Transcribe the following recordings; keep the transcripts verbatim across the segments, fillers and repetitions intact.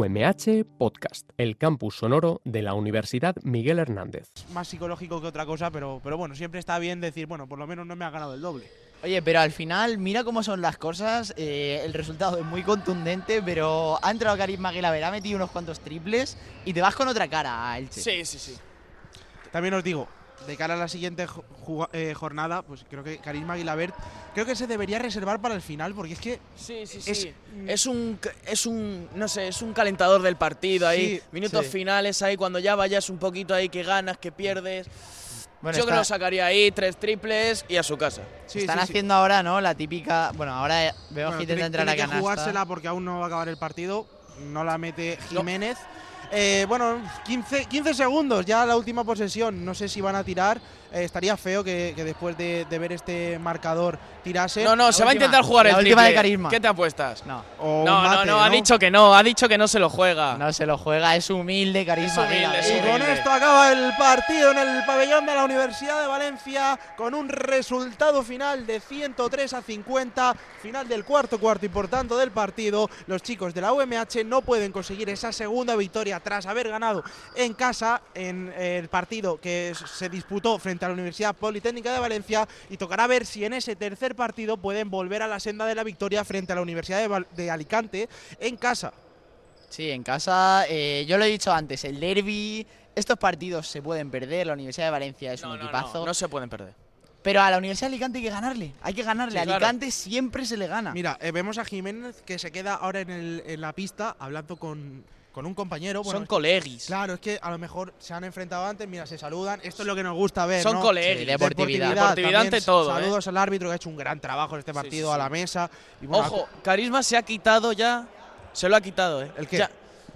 U M H Podcast, el campus sonoro de la Universidad Miguel Hernández. Más psicológico que otra cosa, pero, pero bueno, siempre está bien decir, bueno, por lo menos no me ha ganado el doble. Oye, pero al final, mira cómo son las cosas, eh, el resultado es muy contundente, pero ha entrado Carisma Guilaber, ha metido unos cuantos triples y te vas con otra cara a Elche. Sí, sí, sí. También os digo, de cara a la siguiente eh, jornada, pues creo que Carisma Guilaber creo que se debería reservar para el final, porque es que sí, sí, sí. Es, es un es un no sé, es un calentador del partido ahí, sí, minutos sí. finales ahí cuando ya vayas un poquito ahí que ganas, que pierdes. Bueno, Yo está, creo que sacaría ahí tres triples y a su casa. Sí, están sí, haciendo sí. ahora, ¿no? La típica, bueno, ahora veo Bueno, que tiene, intenta entrar tiene a que canasta. jugársela porque aún no va a acabar el partido, no la mete Jiménez. Eh, bueno, quince, quince segundos ya la última posesión, no sé si van a tirar. Eh, estaría feo que, que después de, de ver este marcador tirase. No, no, La se va a última, intentar jugar el la última triple. de Carisma. ¿Qué te apuestas? No, O No, un mate, no, no, ha dicho que no, ha dicho que no se lo juega. no se lo juega, es humilde Carisma Es humilde, Guilaber. es Y con humilde. esto acaba el partido en el pabellón de la Universidad de Valencia con un resultado final de ciento tres a cincuenta, final del cuarto cuarto y por tanto del partido. Los chicos de la U M H no pueden conseguir esa segunda victoria tras haber ganado en casa en el partido que se disputó frente a la Universidad Politécnica de Valencia, y tocará ver si en ese tercer partido pueden volver a la senda de la victoria frente a la Universidad de, Val de Alicante en casa. Sí, en casa, eh, yo lo he dicho antes, el derbi, estos partidos se pueden perder, la Universidad de Valencia es No, un no, equipazo, no, no se pueden perder. pero a la Universidad de Alicante hay que ganarle, hay que ganarle, Sí, a claro. Alicante siempre se le gana. Mira, eh, vemos a Jiménez que se queda ahora en, el, en la pista hablando con, con un compañero. Bueno, Son colegis. claro, es que a lo mejor se han enfrentado antes, mira, se saludan. Esto es lo que nos gusta ver, Son ¿no? colegis. Sí, deportividad. Deportividad también. ante todo, Saludos al árbitro que ha hecho un gran trabajo en este Sí, partido, sí, a la sí. mesa. Y bueno, Ojo, Carisma se ha quitado ya, se lo ha quitado, ¿eh? ¿El qué? Ya,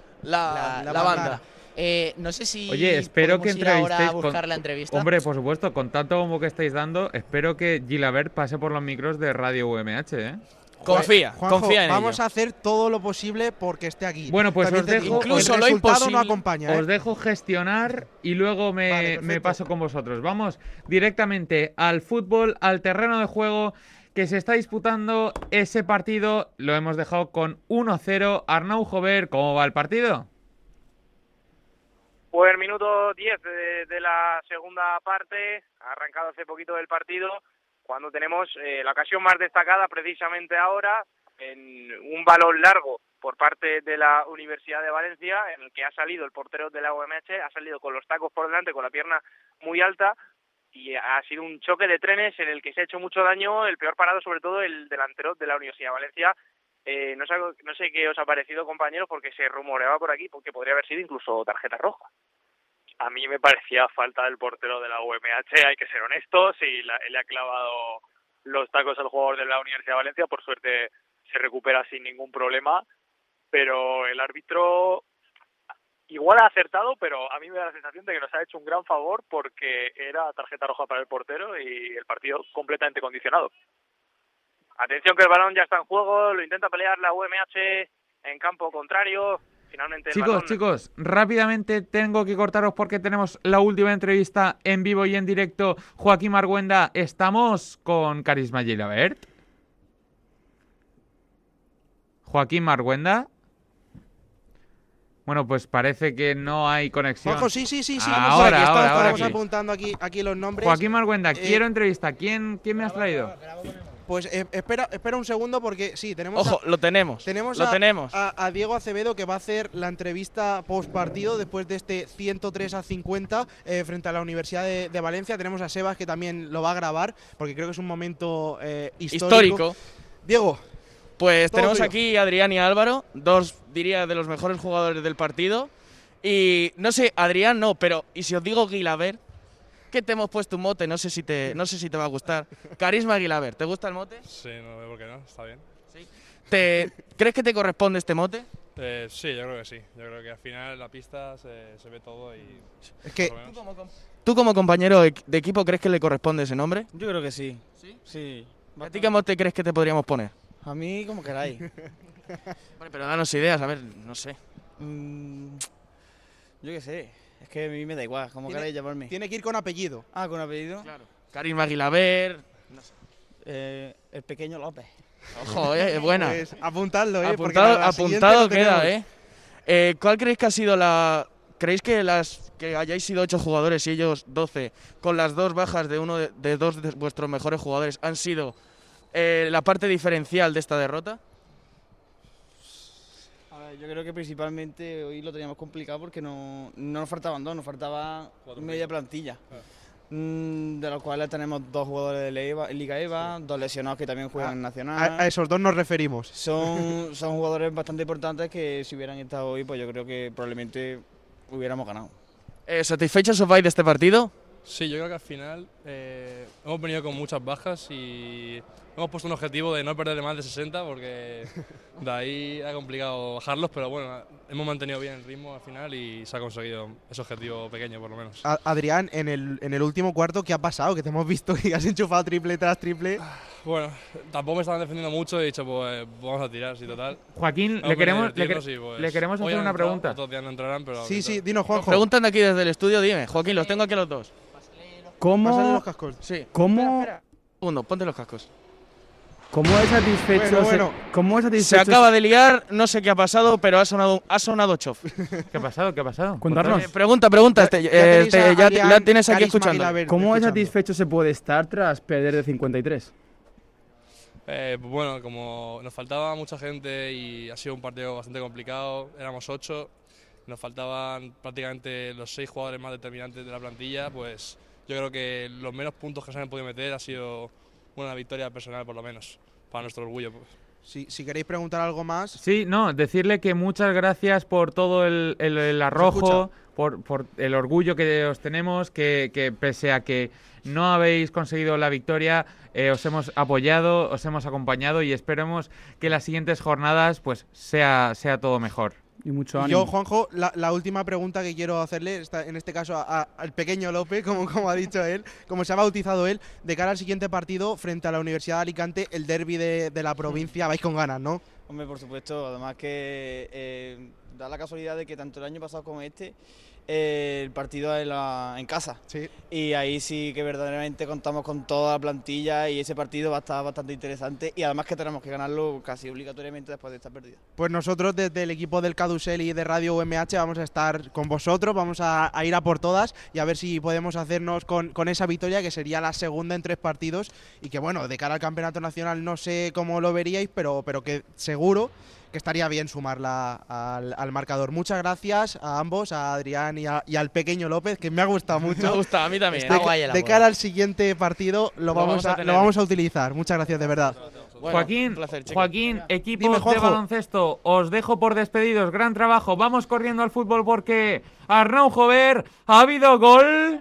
la, La- la la banda. banda. Eh, no sé si Oye, espero que podemos ir ahora entrevistéis a buscar con- la entrevista. Hombre, por supuesto, con tanto como que estáis dando, espero que Guilaber pase por los micros de Radio U M H, ¿eh? Confía, Juanjo, confía en vamos ello. a hacer todo lo posible porque esté aquí. Bueno, pues También os te dejo- digo, Incluso el lo resultado no imposible. acompaña, ¿eh? Os dejo gestionar y luego me, Vale, perfecto. me paso con vosotros. Vamos directamente al fútbol, al terreno de juego que se está disputando ese partido. Lo hemos dejado con uno cero. Arnau Jover, ¿cómo va el partido? Pues el minuto diez de, de la segunda parte, ha arrancado hace poquito del partido, cuando tenemos eh, la ocasión más destacada precisamente ahora, en un balón largo por parte de la Universidad de Valencia, en el que ha salido el portero de la U M H, ha salido con los tacos por delante, con la pierna muy alta, y ha sido un choque de trenes en el que se ha hecho mucho daño, el peor parado sobre todo el delantero de la Universidad de Valencia. Eh, no sé, no sé qué os ha parecido, compañeros, porque se rumoreaba por aquí porque podría haber sido incluso tarjeta roja. A mí me parecía falta del portero de la U M H, hay que ser honestos, y la, le ha clavado los tacos al jugador de la Universidad de Valencia, por suerte se recupera sin ningún problema, pero el árbitro igual ha acertado, pero a mí me da la sensación de que nos ha hecho un gran favor porque era tarjeta roja para el portero y el partido completamente condicionado. Atención que el balón ya está en juego, lo intenta pelear la U M H en campo contrario. Finalmente el Chicos, balón... chicos, rápidamente tengo que cortaros porque tenemos la última entrevista en vivo y en directo. Joaquín Marguenda, ¿estamos con Carisma Guilaber? Joaquín Marguenda. Bueno, pues parece que no hay conexión. Juanjo, sí, sí, sí, sí. Ahora, vamos, aquí, ahora, estamos, ahora estamos sí. apuntando aquí, aquí los nombres. Joaquín Marguenda, Eh, quiero entrevista. ¿Quién, quién me has traído? Pues eh, espera, espera un segundo porque sí, tenemos Ojo, a, lo tenemos. tenemos, lo a, tenemos. A, a Diego Acevedo, que va a hacer la entrevista post partido después de este ciento tres a cincuenta eh, frente a la Universidad de, de Valencia. Tenemos a Sebas, que también lo va a grabar porque creo que es un momento eh, histórico. Histórico. Diego, Pues Todo tenemos tuyo. aquí a Adrián y a Álvaro, dos, diría, de los mejores jugadores del partido. Y no sé, Adrián no, pero ¿y si os digo Guilaber? Que te hemos puesto un mote, no sé si te, no sé si te va a gustar. Carisma Guilaber, ¿te gusta el mote? Sí, no veo por qué no, está bien. ¿Te, ¿Crees que te corresponde este mote? Eh, sí, yo creo que sí. Yo creo que al final en la pista se, se ve todo y... es que por lo menos- ¿Tú como compañero de de equipo crees que le corresponde ese nombre? Yo creo que sí. ¿Sí? Sí. ¿A ti qué mote crees que te podríamos poner? A mí como queráis. Bueno, pero danos ideas, a ver, no sé. Mm, yo qué sé. Es que a mí me da igual. ¿Cómo Tiene- queréis llamarme? tiene que ir con apellido. Ah, con apellido. Claro. Carisma Guilaber. Eh, el pequeño López. Ojo, eh, buena. Pues apuntadlo, ¿eh? porque Apuntado, la- la siguiente apuntado lo queda, tenemos. ¿eh? Eh, ¿Cuál creéis que ha sido la... ¿Creéis que las que hayáis sido ocho jugadores y ellos doce, con las dos bajas de uno de, de dos de vuestros mejores jugadores, han sido eh, la parte diferencial de esta derrota? A ver, yo creo que principalmente hoy lo teníamos complicado porque no, no nos faltaban dos, nos faltaba media plantilla. Mm, de los cuales tenemos dos jugadores de Liga, Liga EVA, dos lesionados que también juegan Ah, en Nacional. A, a esos dos nos referimos. Son, son jugadores bastante importantes que si hubieran estado hoy, pues yo creo que probablemente hubiéramos ganado. Eh, ¿Satisfechos os vais de este partido? Sí, yo creo que al final eh, hemos venido con muchas bajas y hemos puesto un objetivo de no perder de más de sesenta porque de ahí era complicado bajarlos, pero bueno, hemos mantenido bien el ritmo al final y se ha conseguido ese objetivo pequeño por lo menos. A- Adrián, en el, en el último cuarto, ¿qué ha pasado? Que te hemos visto que has enchufado triple tras triple. Bueno, tampoco me estaban defendiendo mucho y he dicho, pues vamos a tirar, sí, total. Joaquín, Vamos le a queremos, le, divertirnos quer- y, pues, le queremos hoy hacer han una entrado, pregunta. otros días no entrarán, pero Sí, ahorita- sí, dinos, Juanjo. Preguntan de aquí desde el estudio, dime. Joaquín, los tengo aquí a los dos. Pásale ¿Cómo, los cascos. Sí. cómo, Uno, ponte los cascos. cómo es satisfecho? Bueno, se- bueno. ¿Cómo es Se satisfecho? acaba de liar, no sé qué ha pasado, pero ha sonado, ha sonado chof. ¿Qué ha pasado? ¿Qué ha pasado? Contarnos. Eh, pregunta, pregunta, este, Ya eh, tenéis este, a ya, Adrián ya tienes aquí Carisma escuchando. Aguilar ¿Cómo de escuchando. satisfecho se puede estar tras perder de cincuenta y tres? Eh, pues bueno, como nos faltaba mucha gente y ha sido un partido bastante complicado, éramos ocho, nos faltaban prácticamente los seis jugadores más determinantes de la plantilla, pues yo creo que los menos puntos que se han podido meter ha sido una victoria personal por lo menos, para nuestro orgullo. Pues. Si, si queréis preguntar algo más. Sí, no, decirle que muchas gracias por todo el, el, el arrojo, por, por el orgullo que os tenemos, que, que pese a que no habéis conseguido la victoria, eh, os hemos apoyado, os hemos acompañado y esperemos que las siguientes jornadas pues sea, sea todo mejor. Y mucho Y ánimo. yo, Juanjo, la, la última pregunta que quiero hacerle, esta- en este caso a- a- al pequeño López, como, como ha dicho él, como se ha bautizado él, de cara al siguiente partido frente a la Universidad de Alicante, el derbi de, de la provincia, vais con ganas, ¿no? Hombre, por supuesto, además que eh, da la casualidad de que tanto el año pasado como este, eh, el partido es en, la- en casa. Sí. Y ahí sí que verdaderamente contamos con toda la plantilla y ese partido va a estar bastante interesante y además que tenemos que ganarlo casi obligatoriamente después de esta pérdida. Pues nosotros desde el equipo del Cadusel y de Radio U M H vamos a estar con vosotros, vamos a, a ir a por todas y a ver si podemos hacernos con, con esa victoria que sería la segunda en tres partidos y que bueno, de cara al campeonato nacional no sé cómo lo veríais, pero, pero que seguro que estaría bien sumarla al, al marcador. Muchas gracias a ambos, a Adrián y, a- y al pequeño López, que me ha gustado mucho. Me gusta, a mí también. De, ca- de cara al siguiente partido lo, vamos, vamos a a, tener. lo vamos a utilizar. Muchas gracias, de verdad. Bueno, Joaquín, un placer, chicos. Joaquín, equipos Dime, de Juanjo. baloncesto, os dejo por despedidos. Gran trabajo. Vamos corriendo al fútbol porque Arnau Jover, ha habido gol.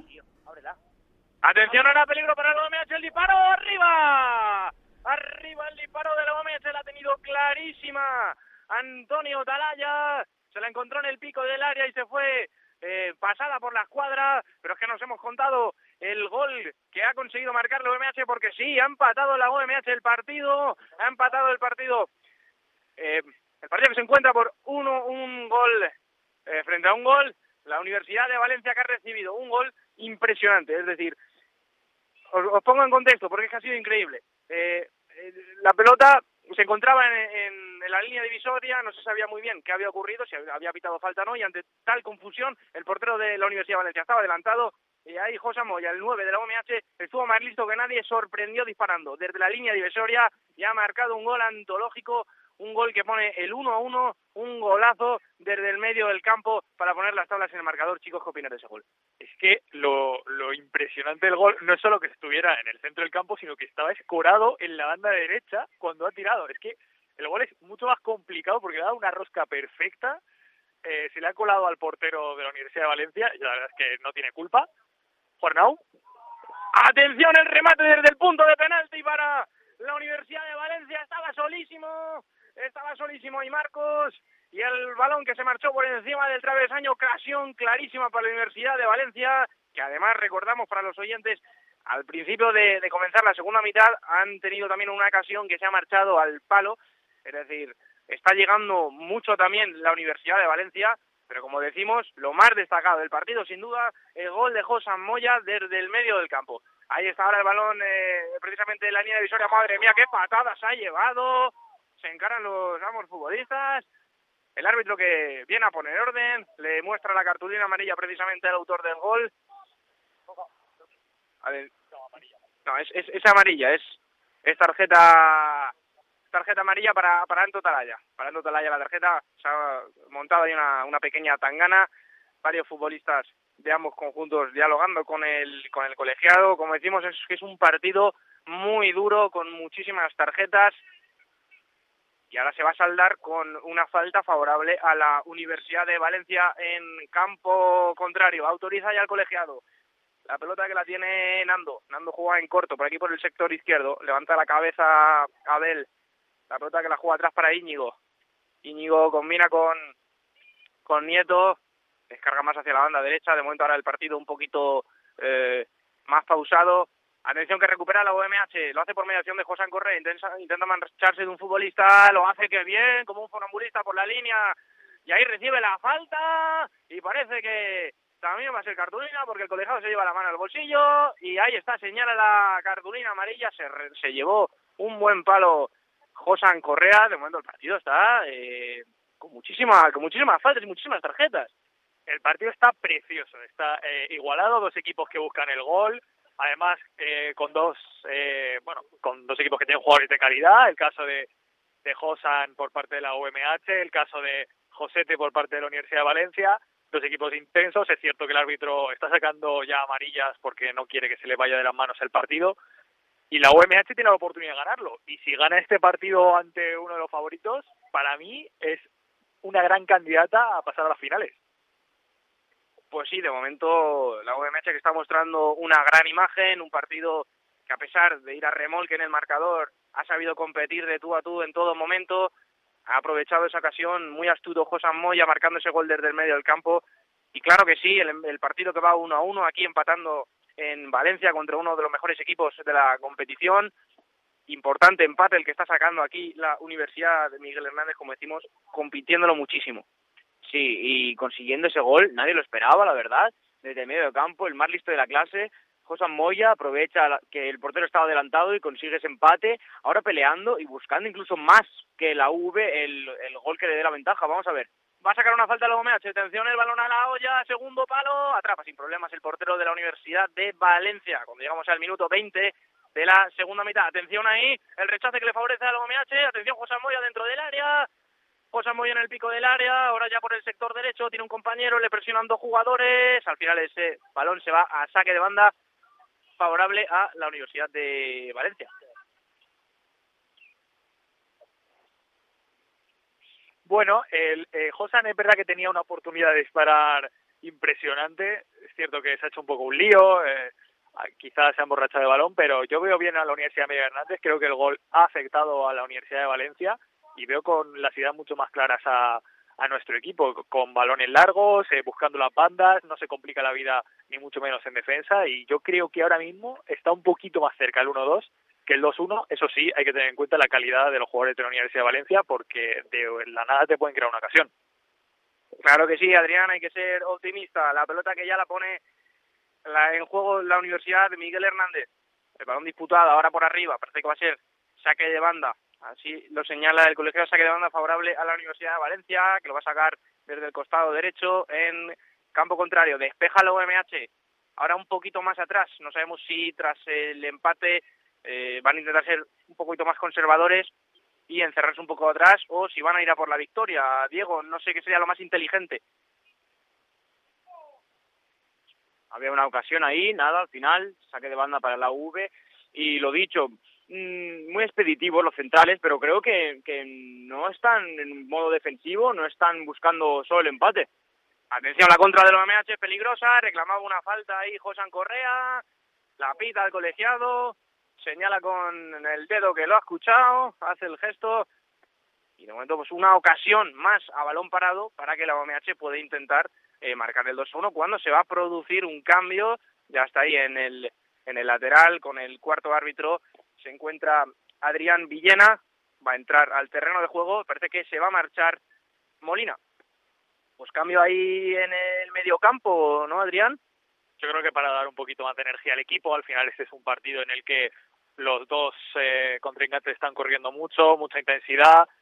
Atención, ahora peligro para el O M H, el disparo, arriba. Arriba el disparo del O M H, la ha tenido clarísima Antonio Talaya, se la encontró en el pico del área y se fue eh, pasada por la escuadra, pero es que nos hemos contado el gol que ha conseguido marcar la O M H porque sí, ha empatado la O M H el partido, ha empatado el partido, eh, el partido que se encuentra por uno, un gol eh, frente a un gol, la Universidad de Valencia que ha recibido un gol impresionante, es decir, os, os pongo en contexto porque es que ha sido increíble. Eh, eh, la pelota se encontraba en, en, en la línea divisoria, no se sabía muy bien qué había ocurrido, si había pitado falta o no, y ante tal confusión, el portero de la Universidad de Valencia estaba adelantado, y ahí José Moya, el nueve de la O M H, estuvo más listo que nadie, sorprendió disparando desde la línea divisoria y ha marcado un gol antológico, un gol que pone el uno a uno, un golazo desde el medio del campo para poner las tablas en el marcador. Chicos, ¿qué opinan de ese gol? Es que lo, lo impresionante del gol no es solo que estuviera en el centro del campo, sino que estaba escorado en la banda derecha cuando ha tirado. Es que el gol es mucho más complicado porque le ha dado una rosca perfecta, eh, se le ha colado al portero de la Universidad de Valencia y la verdad es que no tiene culpa. Juanau. Atención, el remate desde el punto de penalti para la Universidad de Valencia, estaba solísimo, estaba solísimo y Marcos, y el balón que se marchó por encima del travesaño, ocasión clarísima para la Universidad de Valencia, que además recordamos para los oyentes, al principio de, de comenzar la segunda mitad han tenido también una ocasión que se ha marchado al palo, es decir, está llegando mucho también la Universidad de Valencia, pero como decimos, lo más destacado del partido, sin duda, el gol de José Moya desde el medio del campo. Ahí está ahora el balón, eh, precisamente en la línea divisoria. Madre mía, qué patadas ha llevado. Se encaran los ambos futbolistas. El árbitro que viene a poner orden, le muestra la cartulina amarilla precisamente al autor del gol. A ver, no, es, es, es amarilla, es, es tarjeta tarjeta amarilla para, para Anto Talaya. Para Anto Talaya la tarjeta, se ha montado ahí una, una pequeña tangana, varios futbolistas de ambos conjuntos dialogando con el, con el colegiado. Como decimos, es que es un partido muy duro, con muchísimas tarjetas, y ahora se va a saldar con una falta favorable a la Universidad de Valencia en campo contrario. Autoriza ya el colegiado. La pelota que la tiene Nando. Nando juega en corto, por aquí por el sector izquierdo. Levanta la cabeza Abel. La pelota que la juega atrás para Íñigo. Íñigo combina con, con Nieto. Descarga más hacia la banda derecha. De momento ahora el partido un poquito eh, más pausado. Atención que recupera la U M H. Lo hace por mediación de José Correa. Intenta, intenta marcharse de un futbolista. Lo hace que bien, como un funambulista por la línea. Y ahí recibe la falta. Y parece que también va a ser cartulina, porque el colegiado se lleva la mano al bolsillo, y ahí está, señala la cartulina amarilla. Se, re, se llevó un buen palo Josan Correa. De momento el partido está eh, con muchísima, con muchísimas faltas y muchísimas tarjetas. El partido está precioso, está eh, igualado, dos equipos que buscan el gol, además eh, con dos eh, bueno con dos equipos que tienen jugadores de calidad, el caso de, de Josan por parte de la U M H, el caso de Josete por parte de la Universidad de Valencia. Dos equipos intensos. Es cierto que el árbitro está sacando ya amarillas porque no quiere que se le vaya de las manos el partido, y la U M H tiene la oportunidad de ganarlo, y si gana este partido ante uno de los favoritos, para mí es una gran candidata a pasar a las finales. Pues sí, de momento la U M H que está mostrando una gran imagen, un partido que a pesar de ir a remolque en el marcador ha sabido competir de tú a tú en todo momento. Ha aprovechado esa ocasión, muy astuto Josan Moya, marcando ese gol desde el medio del campo. Y claro que sí, el, el partido que va uno a uno, aquí empatando en Valencia contra uno de los mejores equipos de la competición. Importante empate el que está sacando aquí la Universidad de Miguel Hernández, como decimos, compitiéndolo muchísimo. Sí, y consiguiendo ese gol, nadie lo esperaba, la verdad, desde el medio del campo, el más listo de la clase. Josan Moya aprovecha que el portero estaba adelantado y consigue ese empate, ahora peleando y buscando incluso más que la U V el, el gol que le dé la ventaja. Vamos a ver, va a sacar una falta la U M H, atención, el balón a la olla, segundo palo, atrapa sin problemas el portero de la Universidad de Valencia. Cuando llegamos al minuto veinte de la segunda mitad, atención ahí, el rechace que le favorece a la U M H, atención Josan Moya dentro del área, Josan Moya en el pico del área, ahora ya por el sector derecho, tiene un compañero, le presionan dos jugadores, al final ese balón se va a saque de banda favorable a la Universidad de Valencia. Bueno, el eh, Josan es verdad que tenía una oportunidad de disparar impresionante. Es cierto que se ha hecho un poco un lío, eh, quizás se ha emborrachado de balón, pero yo veo bien a la Universidad de Miguel Hernández. Creo que el gol ha afectado a la Universidad de Valencia y veo con las ideas mucho más claras a, a nuestro equipo, con balones largos, eh, buscando las bandas, no se complica la vida ni mucho menos en defensa, y yo creo que ahora mismo está un poquito más cerca el uno dos que el dos uno. Eso sí, hay que tener en cuenta la calidad de los jugadores de la Universidad de Valencia, porque de la nada te pueden crear una ocasión. Claro que sí, Adrián, hay que ser optimista. La pelota que ya la pone la, en juego la Universidad de Miguel Hernández. El balón disputado ahora por arriba, parece que va a ser saque de banda. Así lo señala el colegiado, saque de banda favorable a la Universidad de Valencia, que lo va a sacar desde el costado derecho en campo contrario. Despeja la U M H, ahora un poquito más atrás. No sabemos si tras el empate eh, van a intentar ser un poquito más conservadores y encerrarse un poco atrás, o si van a ir a por la victoria. Diego, no sé qué sería lo más inteligente. Había una ocasión ahí, nada, al final, saque de banda para la U V, y lo dicho, muy expeditivos los centrales, pero creo que, que no están en modo defensivo, no están buscando solo el empate. Atención, la contra del U M H es peligrosa, reclamaba una falta ahí Josan Correa, la pita al colegiado, señala con el dedo que lo ha escuchado, hace el gesto, y de momento pues una ocasión más a balón parado para que la U M H pueda intentar eh, marcar el dos a uno, cuando se va a producir un cambio. Ya está ahí en el, en el lateral con el cuarto árbitro. Se encuentra Adrián Villena, va a entrar al terreno de juego, parece que se va a marchar Molina. Pues cambio ahí en el mediocampo, ¿no, Adrián? Yo creo que para dar un poquito más de energía al equipo. Al final este es un partido en el que los dos eh, contrincantes están corriendo mucho, mucha intensidad,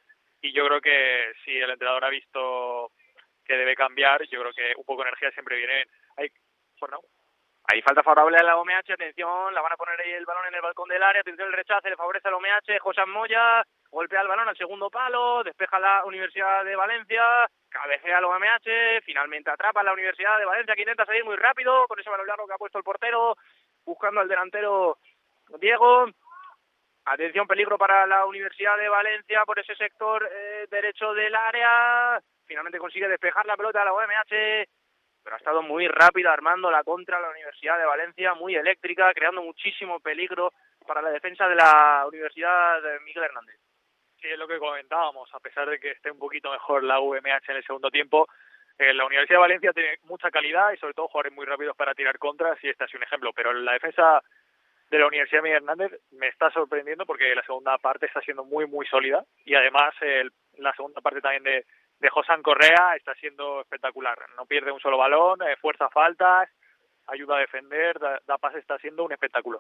y yo creo que si el entrenador ha visto que debe cambiar, yo creo que un poco de energía siempre viene bien. Hay, bueno, Ahí falta favorable a la U M H, atención, la van a poner ahí el balón en el balcón del área, atención el rechace, le favorece a la U M H, José Moya, golpea el balón al segundo palo, despeja la Universidad de Valencia, cabecea la U M H, finalmente atrapa la Universidad de Valencia que intenta salir muy rápido con ese balón largo que ha puesto el portero, buscando al delantero Diego. Atención, peligro para la Universidad de Valencia por ese sector eh, derecho del área, finalmente consigue despejar la pelota a la U M H, pero ha estado muy rápida armando la contra la Universidad de Valencia, muy eléctrica, creando muchísimo peligro para la defensa de la Universidad de Miguel Hernández. Sí, es lo que comentábamos, a pesar de que esté un poquito mejor la U M H en el segundo tiempo, eh, la Universidad de Valencia tiene mucha calidad y sobre todo jugadores muy rápidos para tirar contras, y este ha sido un ejemplo, pero la defensa de la Universidad de Miguel Hernández me está sorprendiendo porque la segunda parte está siendo muy, muy sólida, y además eh, la segunda parte también de de Josán Correa está siendo espectacular, no pierde un solo balón, eh, fuerza faltas, ayuda a defender, da, da pase, está siendo un espectáculo.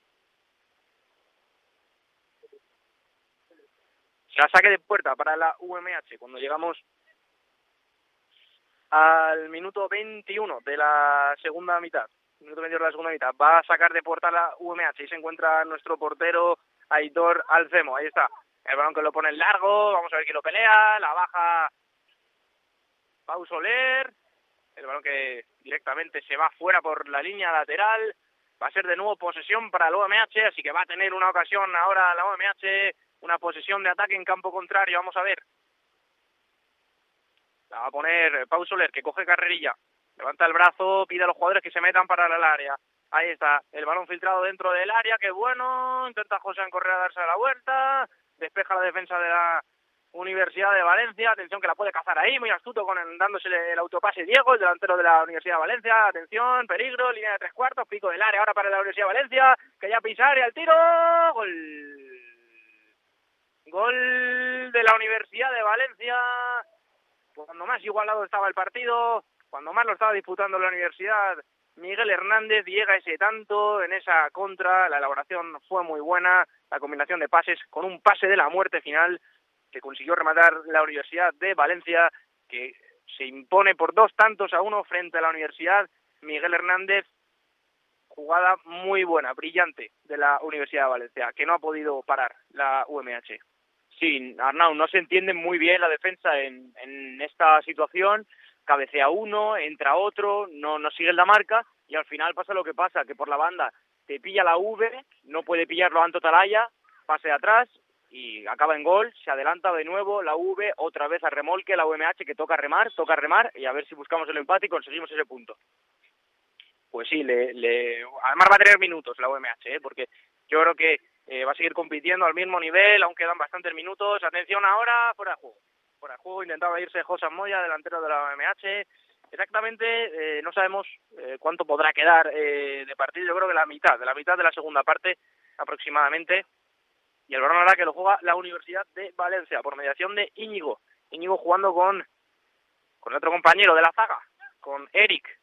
La saque de puerta para la U M H cuando llegamos al minuto veintiuno de la segunda mitad. Minuto veintiuno de la segunda mitad. Va a sacar de puerta la U M H y se encuentra nuestro portero Aitor Alcemo. Ahí está. El balón que lo pone en largo, vamos a ver quién lo pelea, la baja Pau Soler, el balón que directamente se va fuera por la línea lateral, va a ser de nuevo posesión para la U M H, así que va a tener una ocasión ahora la U M H, una posesión de ataque en campo contrario, vamos a ver. La va a poner Pau Soler, que coge carrerilla, levanta el brazo, pide a los jugadores que se metan para el área. Ahí está, el balón filtrado dentro del área, qué bueno, intenta José Correa darse la vuelta, despeja la defensa de la Universidad de Valencia, atención que la puede cazar ahí, muy astuto con el, dándosele el autopase Diego, el delantero de la Universidad de Valencia, atención, peligro, línea de tres cuartos, pico del área ahora para la Universidad de Valencia, que ya pisar y al tiro, gol, gol de la Universidad de Valencia, cuando más igualado estaba el partido, cuando más lo estaba disputando la Universidad, Miguel Hernández llega ese tanto en esa contra, la elaboración fue muy buena, la combinación de pases con un pase de la muerte final, que consiguió rematar la Universidad de Valencia, que se impone por dos tantos a uno frente a la Universidad Miguel Hernández. Jugada muy buena, brillante de la Universidad de Valencia, que no ha podido parar la U M H. Sí, Arnau, no se entiende muy bien la defensa en, en esta situación, cabecea uno, entra otro, no, no sigue la marca, y al final pasa lo que pasa, que por la banda te pilla la V, no puede pillarlo Anto Talaya, pase atrás, y acaba en gol, se adelanta de nuevo la V, otra vez a remolque la U M H, que toca remar, toca remar, y a ver si buscamos el empate y conseguimos ese punto. Pues sí, le, le... además va a tener minutos la U M H, ¿eh? Porque yo creo que eh, va a seguir compitiendo al mismo nivel, aún quedan bastantes minutos. Atención ahora, fuera de juego. Fuera de juego, intentaba irse José Moya, delantero de la U M H. Exactamente, eh, no sabemos eh, cuánto podrá quedar eh, de partido, yo creo que la mitad, de la mitad de la segunda parte aproximadamente. Y el balón ahora que lo juega la Universidad de Valencia por mediación de Íñigo. Íñigo jugando con, con otro compañero de la zaga, con Eric.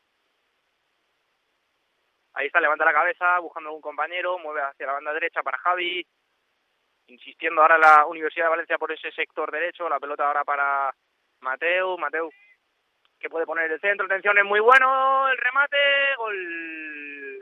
Ahí está, levanta la cabeza, buscando a algún compañero, mueve hacia la banda derecha para Javi. Insistiendo ahora la Universidad de Valencia por ese sector derecho. La pelota ahora para Mateu. Mateu que puede poner el centro. Atención, es muy bueno. El remate. Gol.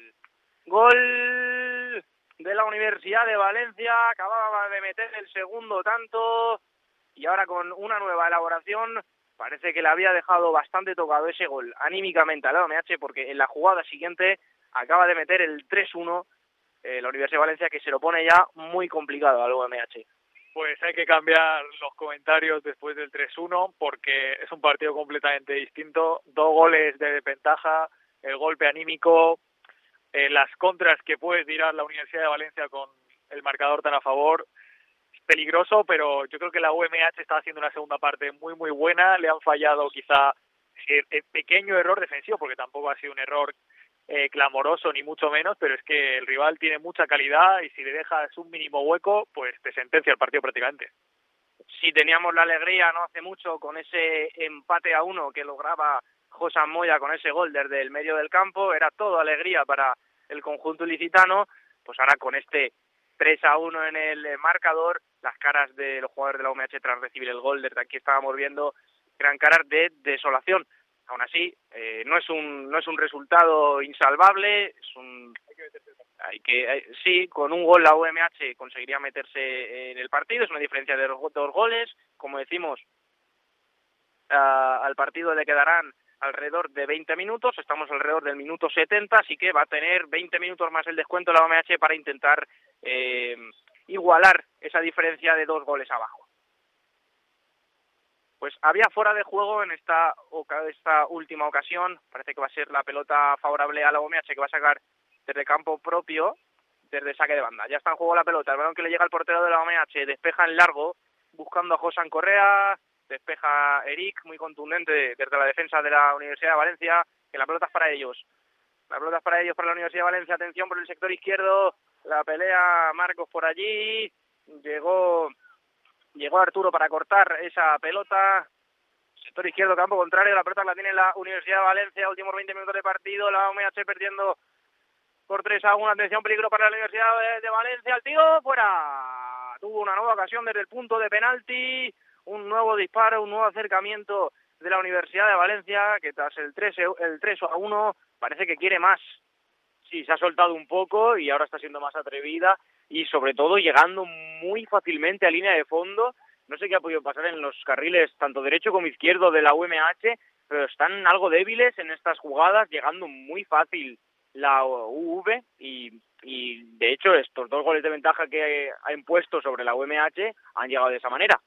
Gol de la Universidad de Valencia. Acababa de meter el segundo tanto. Y ahora con una nueva elaboración. Parece que le había dejado bastante tocado ese gol anímicamente a la U M H, porque en la jugada siguiente acaba de meter el tres uno eh, la Universidad de Valencia, que se lo pone ya muy complicado a la U M H. Pues hay que cambiar los comentarios después del tres uno, porque es un partido completamente distinto. Dos goles de ventaja, el golpe anímico, eh, las contras que puede tirar la Universidad de Valencia con el marcador tan a favor. Peligroso, pero yo creo que la U M H está haciendo una segunda parte muy muy buena. Le han fallado quizá el, el pequeño error defensivo, porque tampoco ha sido un error eh, clamoroso ni mucho menos, pero es que el rival tiene mucha calidad y si le dejas un mínimo hueco, pues te sentencia el partido prácticamente. Sí, teníamos la alegría no hace mucho con ese empate a uno que lograba José Moya con ese gol desde el medio del campo, era todo alegría para el conjunto ilicitano, pues ahora con este tres a uno en el marcador, las caras de los jugadores de la U M H tras recibir el gol. Desde aquí estábamos viendo gran caras de desolación. Aún así, eh, no es un no es un resultado insalvable, es un hay que hay, sí, con un gol la U M H conseguiría meterse en el partido, es una diferencia de dos, dos goles, como decimos, uh, al partido le quedarán alrededor de veinte minutos, estamos alrededor del minuto setenta, así que va a tener veinte minutos más el descuento la U M H para intentar eh, igualar esa diferencia de dos goles abajo. Pues había fuera de juego en esta, esta última ocasión. Parece que va a ser la pelota favorable a la U M H, que va a sacar desde campo propio, desde saque de banda. Ya está en juego la pelota, el balón que le llega al portero de la U M H, despeja en largo, buscando a Josan Correa, despeja Eric, muy contundente desde la defensa de la Universidad de Valencia, que la pelota es para ellos. La pelota es para ellos, para la Universidad de Valencia. Atención por el sector izquierdo, la pelea Marcos por allí, llegó... Llegó Arturo para cortar esa pelota. Sector izquierdo, campo contrario. La pelota la tiene la Universidad de Valencia. Últimos veinte minutos de partido. La U M H perdiendo por tres a uno. Atención, peligro para la Universidad de Valencia. El tiro fuera. Tuvo una nueva ocasión desde el punto de penalti. Un nuevo disparo, un nuevo acercamiento de la Universidad de Valencia, que tras el tres a uno parece que quiere más. Sí, se ha soltado un poco y ahora está siendo más atrevida. Y sobre todo llegando muy fácilmente a línea de fondo. No sé qué ha podido pasar en los carriles, tanto derecho como izquierdo de la U M H, pero están algo débiles en estas jugadas, llegando muy fácil la U V, y, y de hecho estos dos goles de ventaja que ha impuesto sobre la U M H han llegado de esa manera.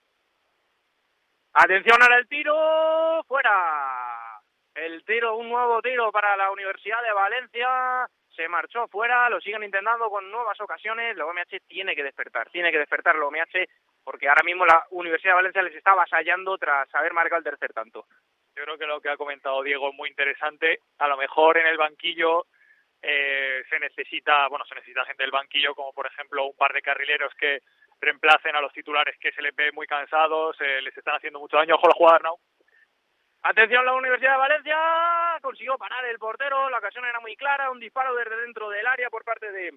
Atención ahora el tiro, fuera. El tiro, un nuevo tiro para la Universidad de Valencia. Se marchó fuera, lo siguen intentando con nuevas ocasiones. La U M H tiene que despertar, tiene que despertar la U M H, porque ahora mismo la Universidad de Valencia les está avasallando tras haber marcado el tercer tanto. Yo creo que lo que ha comentado Diego es muy interesante. A lo mejor en el banquillo eh, se necesita, bueno, se necesita gente del banquillo, como por ejemplo un par de carrileros que reemplacen a los titulares que se les ve muy cansados, eh, les están haciendo mucho daño. Ojo la jugada, Arnau. Atención, la Universidad de Valencia consiguió parar el portero, la ocasión era muy clara, un disparo desde dentro del área por parte de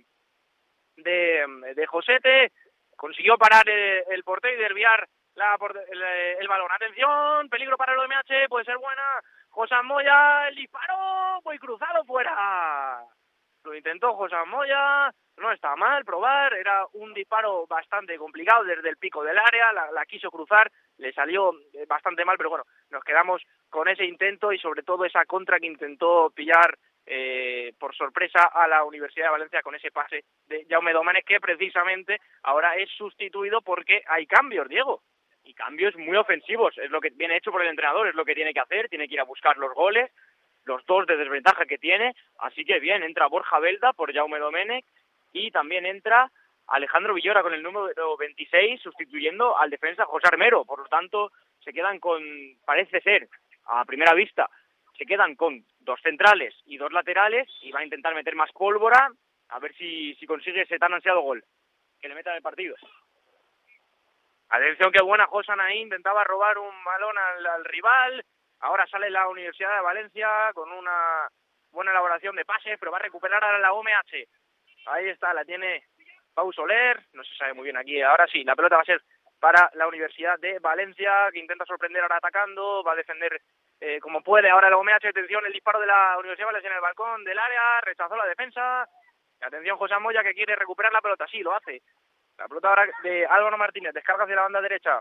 de, de Josete, consiguió parar el, el portero y desviar la, el, el balón. Atención, peligro para el U M H, puede ser buena, Josan Moya, el disparo, muy cruzado fuera. Lo intentó Josan Moya, no estaba mal probar, era un disparo bastante complicado desde el pico del área, la, la quiso cruzar, le salió bastante mal, pero bueno, nos quedamos con ese intento y sobre todo esa contra que intentó pillar eh, por sorpresa a la Universidad de Valencia con ese pase de Jaume Domènech, que precisamente ahora es sustituido porque hay cambios, Diego, y cambios muy ofensivos, es lo que viene hecho por el entrenador, es lo que tiene que hacer, tiene que ir a buscar los goles, los dos de desventaja que tiene, así que bien, entra Borja Belda por Jaume Domènech y también entra Alejandro Villora con el número veintiséis sustituyendo al defensa José Armero, por lo tanto se quedan con, parece ser, a primera vista, se quedan con dos centrales y dos laterales y va a intentar meter más pólvora, a ver si, si consigue ese tan ansiado gol que le meta en el partido. Atención, qué buena Josan ahí, intentaba robar un balón al, al rival, ahora sale la Universidad de Valencia con una buena elaboración de pases, pero va a recuperar a la U M H. Ahí está, la tiene Pau Soler, no se sabe muy bien aquí, ahora sí, la pelota va a ser para la Universidad de Valencia, que intenta sorprender ahora atacando, va a defender eh, como puede ahora la U M H. Atención, el disparo de la Universidad de Valencia en el balcón del área, rechazó la defensa, atención José Moya que quiere recuperar la pelota, sí, lo hace, la pelota ahora de Álvaro Martínez, descarga hacia la banda derecha,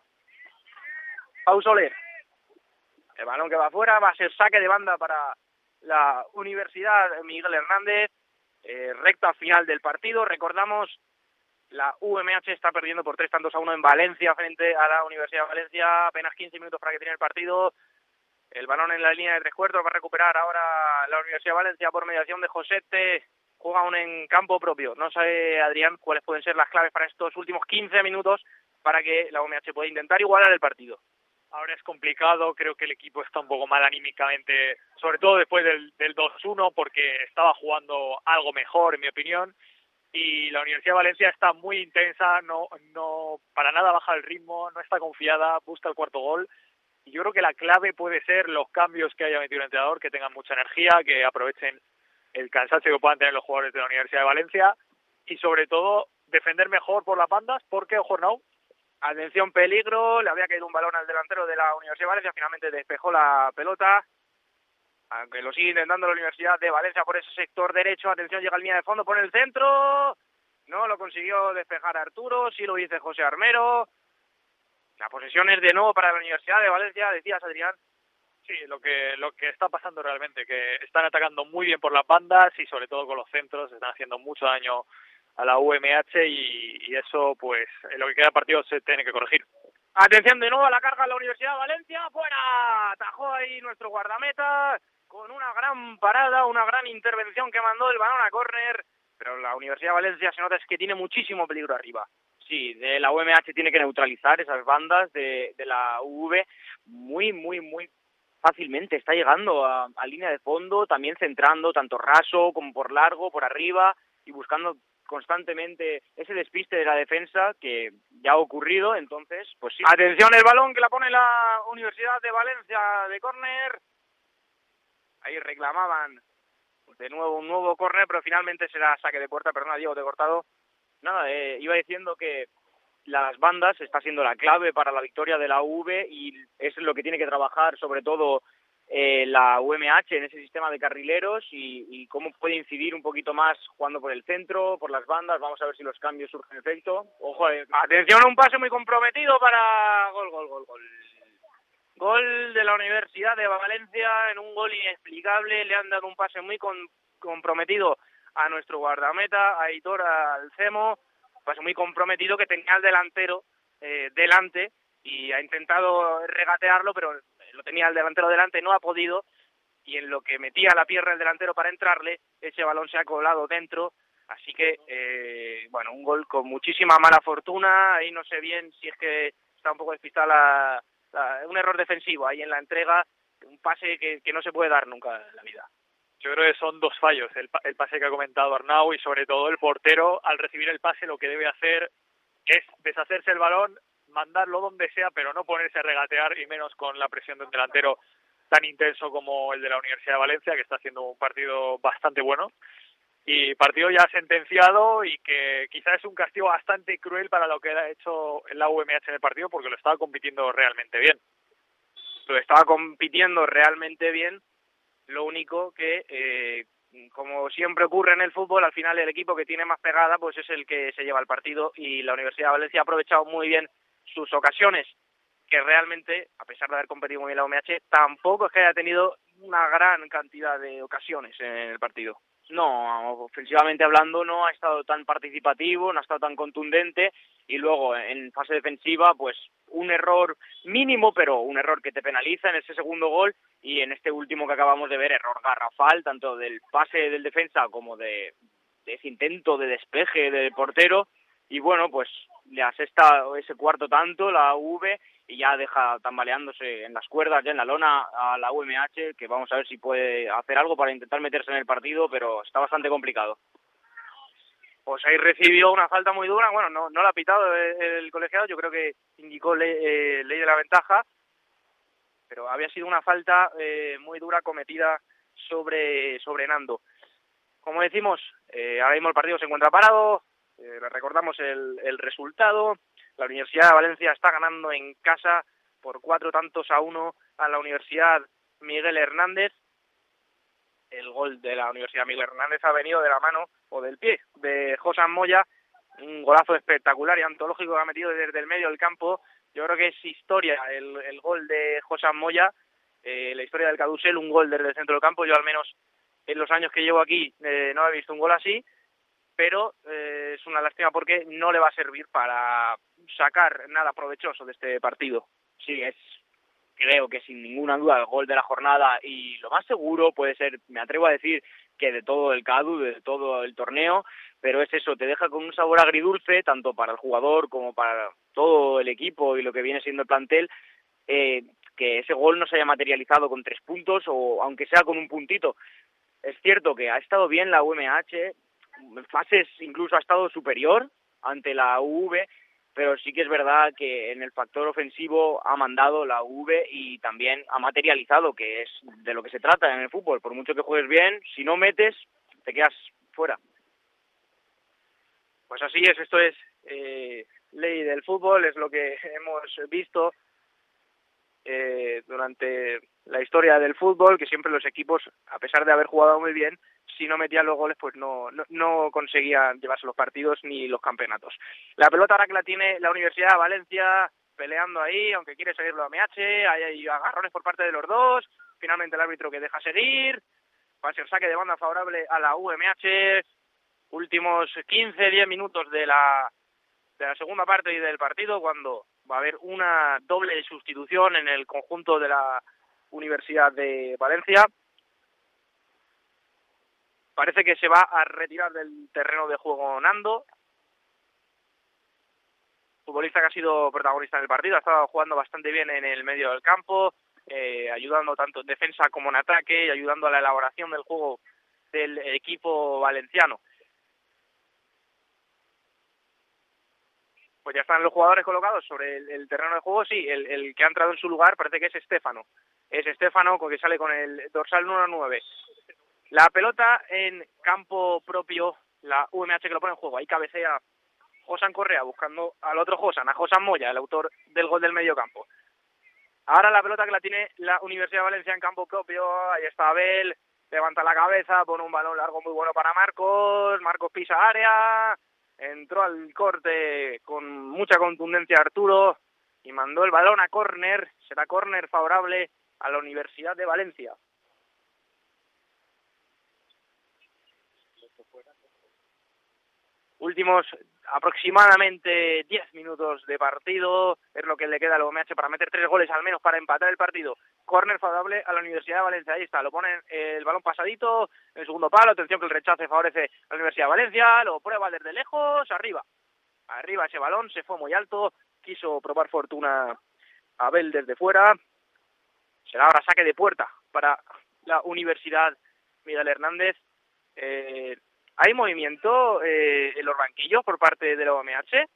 Pau Soler, el balón que va afuera, va a ser saque de banda para la Universidad Miguel Hernández, eh, recta final del partido, recordamos, la U M H está perdiendo por tres tantos a uno en Valencia frente a la Universidad de Valencia, apenas quince minutos para que tiene el partido, el balón en la línea de tres cuartos, va a recuperar ahora la Universidad de Valencia por mediación de Josete, juega aún en campo propio, no sabe Adrián cuáles pueden ser las claves para estos últimos quince minutos para que la U M H pueda intentar igualar el partido. Ahora es complicado, creo que el equipo está un poco mal anímicamente, sobre todo después del, del dos uno, porque estaba jugando algo mejor, en mi opinión, y la Universidad de Valencia está muy intensa, no, no para nada baja el ritmo, no está confiada, busca el cuarto gol, y yo creo que la clave puede ser los cambios que haya metido el entrenador, que tengan mucha energía, que aprovechen el cansancio que puedan tener los jugadores de la Universidad de Valencia, y sobre todo defender mejor por las bandas, porque, ojo, no, Atención, peligro, le había caído un balón al delantero de la Universidad de Valencia, finalmente despejó la pelota, aunque lo sigue intentando la Universidad de Valencia por ese sector derecho. Atención, llega el línea de fondo por el centro, no lo consiguió despejar Arturo, sí lo dice José Armero. La posesión es de nuevo para la Universidad de Valencia, decías, Adrián. Sí, lo que lo que está pasando realmente, que están atacando muy bien por las bandas y sobre todo con los centros, están haciendo mucho daño a la U M H y, y eso, pues, en lo que queda de partido se tiene que corregir. Atención de nuevo a la carga de la Universidad de Valencia, fuera, atajó ahí nuestro guardameta con una gran parada, una gran intervención que mandó el balón a córner, pero la Universidad de Valencia se nota es que tiene muchísimo peligro arriba. Sí, de la U M H tiene que neutralizar esas bandas de, de la U V muy, muy, muy fácilmente. Está llegando a, a línea de fondo, también centrando tanto raso como por largo, por arriba y buscando constantemente ese despiste de la defensa que ya ha ocurrido, entonces, pues sí. Atención el balón que la pone la Universidad de Valencia de córner. Ahí reclamaban de nuevo un nuevo córner, pero finalmente será saque de puerta. Perdona, Diego, te he cortado. Nada, eh, iba diciendo que las bandas está siendo la clave para la victoria de la U V y es lo que tiene que trabajar sobre todo eh, la U M H en ese sistema de carrileros y, y cómo puede incidir un poquito más jugando por el centro, por las bandas. Vamos a ver si los cambios surgen efecto. Ojo, eh, atención a un pase muy comprometido para gol, gol, gol, gol. Gol de la Universidad de Valencia en un gol inexplicable. Le han dado un pase muy con, comprometido a nuestro guardameta, a Aitor Alcemo. Pase muy comprometido que tenía al delantero eh, delante y ha intentado regatearlo, pero lo tenía el delantero delante, no ha podido, y en lo que metía la pierna el delantero para entrarle, ese balón se ha colado dentro, así que, eh, bueno, un gol con muchísima mala fortuna. Ahí no sé bien si es que está un poco despistada la, la, un error defensivo ahí en la entrega, un pase que, que no se puede dar nunca en la vida. Yo creo que son dos fallos, el, el pase que ha comentado Arnau y sobre todo el portero al recibir el pase lo que debe hacer es deshacerse el balón, mandarlo donde sea, pero no ponerse a regatear y menos con la presión de un delantero tan intenso como el de la Universidad de Valencia, que está haciendo un partido bastante bueno y partido ya sentenciado y que quizás es un castigo bastante cruel para lo que ha hecho la U M H en el partido porque lo estaba compitiendo realmente bien. Lo estaba compitiendo realmente bien. Lo único que, eh, como siempre ocurre en el fútbol, al final el equipo que tiene más pegada pues es el que se lleva el partido y la Universidad de Valencia ha aprovechado muy bien sus ocasiones, que realmente, a pesar de haber competido muy bien la U M H, tampoco es que haya tenido una gran cantidad de ocasiones en el partido. No, ofensivamente hablando no ha estado tan participativo, no ha estado tan contundente y luego en fase defensiva pues un error mínimo, pero un error que te penaliza en ese segundo gol y en este último que acabamos de ver, error garrafal, tanto del pase del defensa como de, de ese intento de despeje del portero y bueno, pues le asesta ese cuarto tanto la U V y ya deja tambaleándose en las cuerdas, ya en la lona a la U M H, que vamos a ver si puede hacer algo para intentar meterse en el partido, pero está bastante complicado. Pues ahí recibió una falta muy dura, bueno, no, no la ha pitado el, el colegiado, yo creo que indicó ley, eh, ley de la ventaja, pero había sido una falta eh, muy dura cometida sobre, sobre Nando. Como decimos, eh, ahora mismo el partido se encuentra parado, eh, recordamos el, el resultado. La Universidad de Valencia está ganando en casa por cuatro tantos a uno a la Universidad Miguel Hernández. El gol de la Universidad Miguel Hernández ha venido de la mano o del pie de Josan Moya, un golazo espectacular y antológico que ha metido desde el medio del campo. Yo creo que es historia el, el gol de Josan Moya, eh, la historia del Cadusel, un gol desde el centro del campo. Yo al menos en los años que llevo aquí eh, no he visto un gol así, pero eh, es una lástima porque no le va a servir para sacar nada provechoso de este partido. Sí, es, creo que sin ninguna duda el gol de la jornada y lo más seguro puede ser, me atrevo a decir, que de todo el C A D U, de todo el torneo, pero es eso, te deja con un sabor agridulce, tanto para el jugador como para todo el equipo y lo que viene siendo el plantel, eh, que ese gol no se haya materializado con tres puntos o aunque sea con un puntito. Es cierto que ha estado bien la U M H, en fases incluso ha estado superior ante la U V, pero sí que es verdad que en el factor ofensivo ha mandado la U V y también ha materializado, que es de lo que se trata en el fútbol. Por mucho que juegues bien, si no metes, te quedas fuera. Pues así es, esto es eh, ley del fútbol, es lo que hemos visto eh, durante la historia del fútbol, que siempre los equipos, a pesar de haber jugado muy bien, si no metían los goles, pues no, no, no conseguían llevarse los partidos ni los campeonatos. La pelota ahora que la tiene la Universidad de Valencia, peleando ahí, aunque quiere seguir la U M H, hay, hay agarrones por parte de los dos, finalmente el árbitro que deja seguir, va a ser saque de banda favorable a la U M H, últimos quince diez minutos de la, de la segunda parte y del partido, cuando va a haber una doble sustitución en el conjunto de la Universidad de Valencia. Parece que se va a retirar del terreno de juego Nando, futbolista que ha sido protagonista en el partido, ha estado jugando bastante bien en el medio del campo, eh, ayudando tanto en defensa como en ataque y ayudando a la elaboración del juego del equipo valenciano. Pues ya están los jugadores colocados sobre el, el terreno de juego. Sí, el, el que ha entrado en su lugar parece que es Estefano. Es Estefano, que sale con el dorsal número nueve. La pelota en campo propio, la U M H que lo pone en juego. Ahí cabecea Josan Correa buscando al otro Josan, a Josan Moya, el autor del gol del medio campo. Ahora la pelota que la tiene la Universidad de Valencia en campo propio. Ahí está Abel, levanta la cabeza, pone un balón largo muy bueno para Marcos. Marcos pisa área. Entró al corte con mucha contundencia Arturo y mandó el balón a córner. Será córner favorable a la Universidad de Valencia. Últimos aproximadamente diez minutos de partido, es lo que le queda al U M H para meter tres goles al menos para empatar el partido. Córner favorable a la Universidad de Valencia, ahí está, lo ponen el balón pasadito, en el segundo palo, atención que el rechace favorece a la Universidad de Valencia, lo prueba desde lejos, arriba, arriba ese balón, se fue muy alto, quiso probar fortuna Abel desde fuera, será ahora saque de puerta para la Universidad Miguel Hernández. eh, Hay movimiento eh, en los banquillos por parte de la U M H.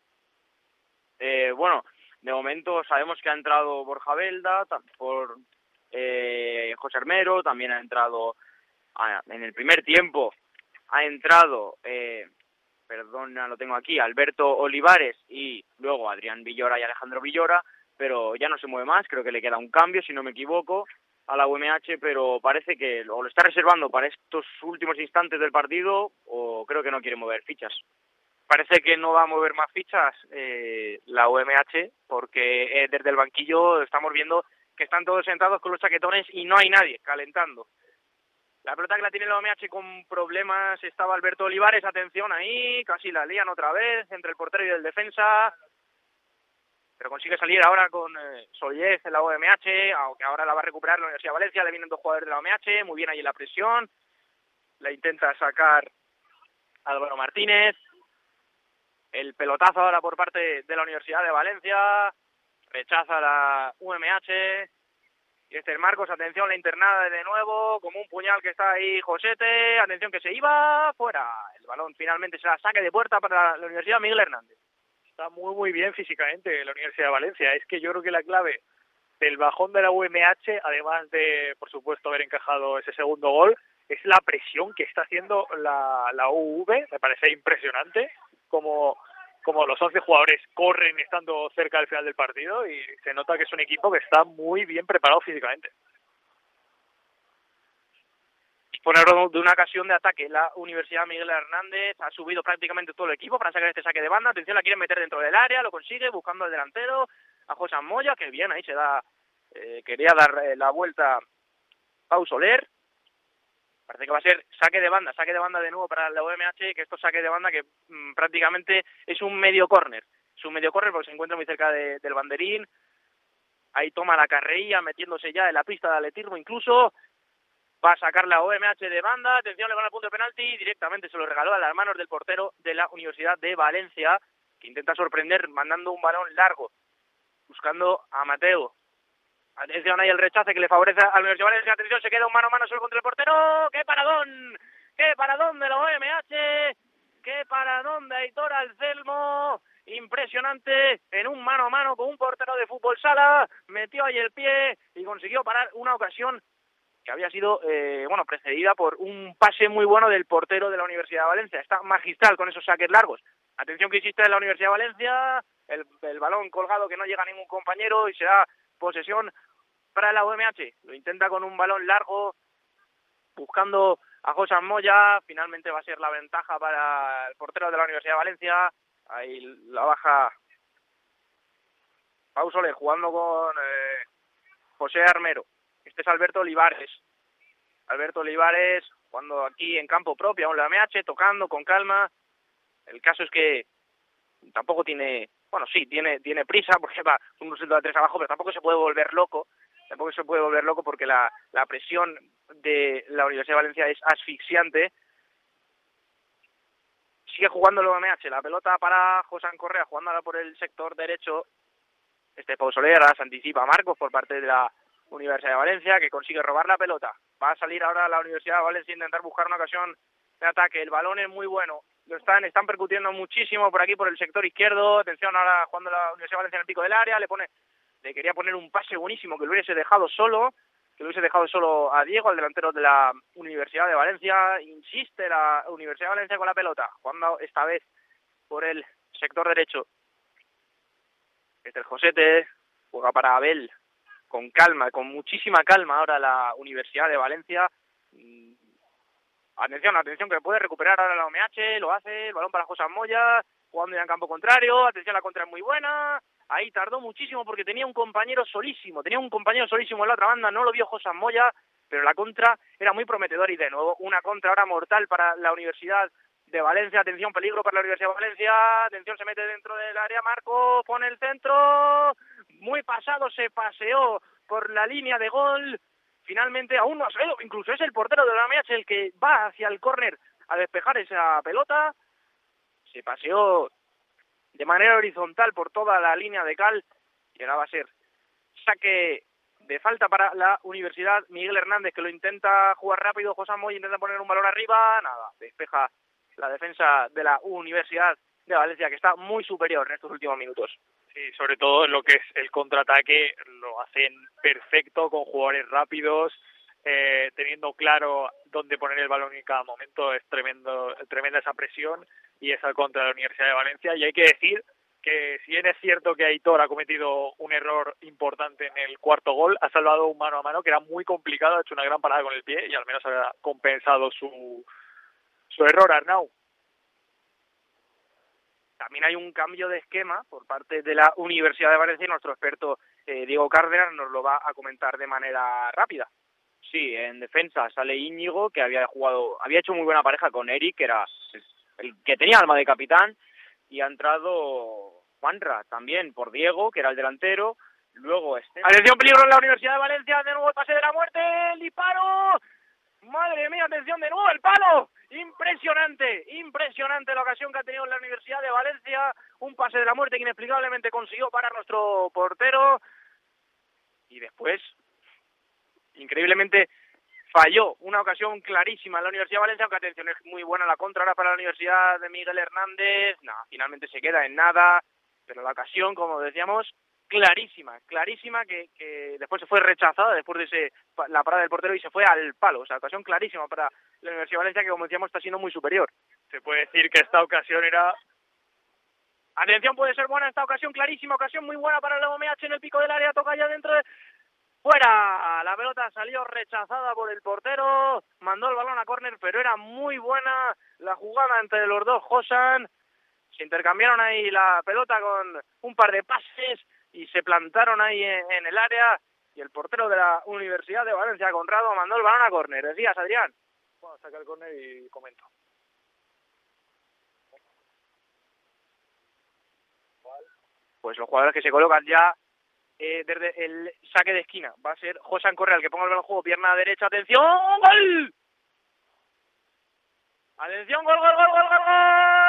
Eh, bueno, de momento sabemos que ha entrado Borja Belda, por eh, José Armero, también ha entrado ah, en el primer tiempo, ha entrado, eh, perdona, lo tengo aquí, Alberto Olivares y luego Adrián Villora y Alejandro Villora, pero ya no se mueve más, creo que le queda un cambio, si no me equivoco, a la U M H, pero parece que o lo está reservando para estos últimos instantes del partido o creo que no quiere mover fichas. Parece que no va a mover más fichas eh, la U M H porque eh, desde el banquillo estamos viendo que están todos sentados con los chaquetones y no hay nadie calentando. La pelota que la tiene la U M H con problemas estaba Alberto Olivares, atención ahí, casi la lían otra vez entre el portero y el defensa, pero consigue salir ahora con eh, solidez en la U M H, aunque ahora la va a recuperar la Universidad de Valencia, le vienen dos jugadores de la U M H, muy bien ahí en la presión, la intenta sacar Álvaro Martínez, el pelotazo ahora por parte de la Universidad de Valencia, rechaza la U M H, y este es Marcos, atención, la internada de nuevo, como un puñal que está ahí Josete, atención que se iba, fuera, el balón finalmente será saque de puerta para la Universidad Miguel Hernández. Está muy muy bien físicamente la Universidad de Valencia. Es que yo creo que la clave del bajón de la U M H, además de, por supuesto, haber encajado ese segundo gol, es la presión que está haciendo la, la U V. Me parece impresionante como, como los once jugadores corren estando cerca del final del partido y se nota que es un equipo que está muy bien preparado físicamente. Ponerlo de una ocasión de ataque. La Universidad Miguel Hernández ha subido prácticamente todo el equipo para sacar este saque de banda. Atención, la quieren meter dentro del área, lo consigue buscando al delantero, a José Moya, que bien, ahí se da, eh, quería dar eh, la vuelta Pau Soler. Parece que va a ser saque de banda, saque de banda de nuevo para la U M H, que esto saque de banda que mmm, prácticamente es un medio córner. Es un medio córner porque se encuentra muy cerca de, del banderín. Ahí toma la carrilla, metiéndose ya en la pista de atletismo incluso. Va a sacar la U M H de banda, atención, le van al punto de penalti y directamente se lo regaló a las manos del portero de la Universidad de Valencia, que intenta sorprender mandando un balón largo, buscando a Mateo. Atención ahí el rechace que le favorece a la Universidad de Valencia, atención, se queda un mano a mano solo contra el portero, ¡qué paradón! ¡Qué paradón de la U M H! ¡Qué paradón de Aitor Anselmo! Impresionante, en un mano a mano con un portero de fútbol sala, metió ahí el pie y consiguió parar una ocasión que había sido eh, bueno precedida por un pase muy bueno del portero de la Universidad de Valencia. Está magistral con esos saques largos. Atención que insiste en la Universidad de Valencia, el, el balón colgado que no llega a ningún compañero y será posesión para la U M H. Lo intenta con un balón largo, buscando a José Moya. Finalmente va a ser la ventaja para el portero de la Universidad de Valencia. Ahí la baja Pau Soler jugando con eh, José Armero. Este es Alberto Olivares. Alberto Olivares jugando aquí en campo propio, aún la U M H, tocando con calma. El caso es que tampoco tiene, bueno, sí, tiene tiene prisa porque va un resultado de tres abajo, pero tampoco se puede volver loco. Tampoco se puede volver loco porque la, la presión de la Universidad de Valencia es asfixiante. Sigue jugando el U M H, la pelota para José Correa, jugándola por el sector derecho. Este Pau Soler se anticipa a Marcos por parte de la Universidad de Valencia, que consigue robar la pelota. Va a salir ahora la Universidad de Valencia a intentar buscar una ocasión de ataque. El balón es muy bueno. Lo están, están percutiendo muchísimo por aquí, por el sector izquierdo. Atención ahora jugando la Universidad de Valencia en el pico del área. Le pone, le quería poner un pase buenísimo que lo hubiese dejado solo, que lo hubiese dejado solo a Diego, al delantero de la Universidad de Valencia. Insiste la Universidad de Valencia con la pelota, jugando esta vez por el sector derecho. Este es el Josete, juega para Abel, con calma, con muchísima calma ahora la Universidad de Valencia. Atención, atención, que puede recuperar ahora la U M H, lo hace, el balón para José Moya, jugando ya en campo contrario, atención, la contra es muy buena. Ahí tardó muchísimo porque tenía un compañero solísimo, tenía un compañero solísimo en la otra banda, no lo vio José Moya, pero la contra era muy prometedora y de nuevo una contra ahora mortal para la Universidad de Valencia. Atención, peligro para la Universidad de Valencia, atención, se mete dentro del área, Marco pone el centro, muy pasado, se paseó por la línea de gol, finalmente aún no ha salido, incluso es el portero de la U M H el que va hacia el córner a despejar esa pelota, se paseó de manera horizontal por toda la línea de cal, llegaba a ser saque de falta para la Universidad. Miguel Hernández, que lo intenta jugar rápido, José Moya intenta poner un balón arriba, nada, despeja la defensa de la Universidad de Valencia, que está muy superior en estos últimos minutos. Sí, sobre todo en lo que es el contraataque, lo hacen perfecto, con jugadores rápidos, eh, teniendo claro dónde poner el balón en cada momento. Es tremendo, tremenda esa presión y esa contra la Universidad de Valencia. Y hay que decir que si bien es cierto que Aitor ha cometido un error importante en el cuarto gol, ha salvado un mano a mano que era muy complicado, ha hecho una gran parada con el pie y al menos ha compensado su, su error, Arnau. También hay un cambio de esquema por parte de la Universidad de Valencia y nuestro experto eh, Diego Cárdenas nos lo va a comentar de manera rápida. Sí, en defensa sale Íñigo, que había jugado, había hecho muy buena pareja con Eric, que era el que tenía alma de capitán, y ha entrado Juanra también por Diego, que era el delantero. Luego este. Atención, peligro en la Universidad de Valencia, de nuevo el pase de la muerte, el disparo. Madre mía, atención, de nuevo el palo. Impresionante, impresionante la ocasión que ha tenido la Universidad de Valencia. Un pase de la muerte que inexplicablemente consiguió parar nuestro portero. Y después, increíblemente, falló una ocasión clarísima en la Universidad de Valencia, aunque atención, es muy buena la contra ahora para la Universidad de Miguel Hernández. No, finalmente se queda en nada, pero la ocasión, como decíamos, clarísima, clarísima, que, que después se fue rechazada después de ese la parada del portero y se fue al palo. O sea, ocasión clarísima para la Universidad de Valencia, que como decíamos está siendo muy superior. Se puede decir que esta ocasión era... Atención, puede ser buena esta ocasión, clarísima, ocasión muy buena para la U M H en el pico del área, toca ya dentro de... Fuera, la pelota salió rechazada por el portero, mandó el balón a córner, pero era muy buena la jugada entre los dos Josan. Se intercambiaron ahí la pelota con un par de pases y se plantaron ahí en, en el área, y el portero de la Universidad de Valencia, Conrado, mandó el balón a córner. Decías, Adrián. Bueno, saca el córner y comento. Pues los jugadores que se colocan ya eh, desde el saque de esquina. Va a ser José Correa el que ponga el balón en juego, pierna derecha, atención, ¡gol! Atención, gol, gol, gol, gol, gol, gol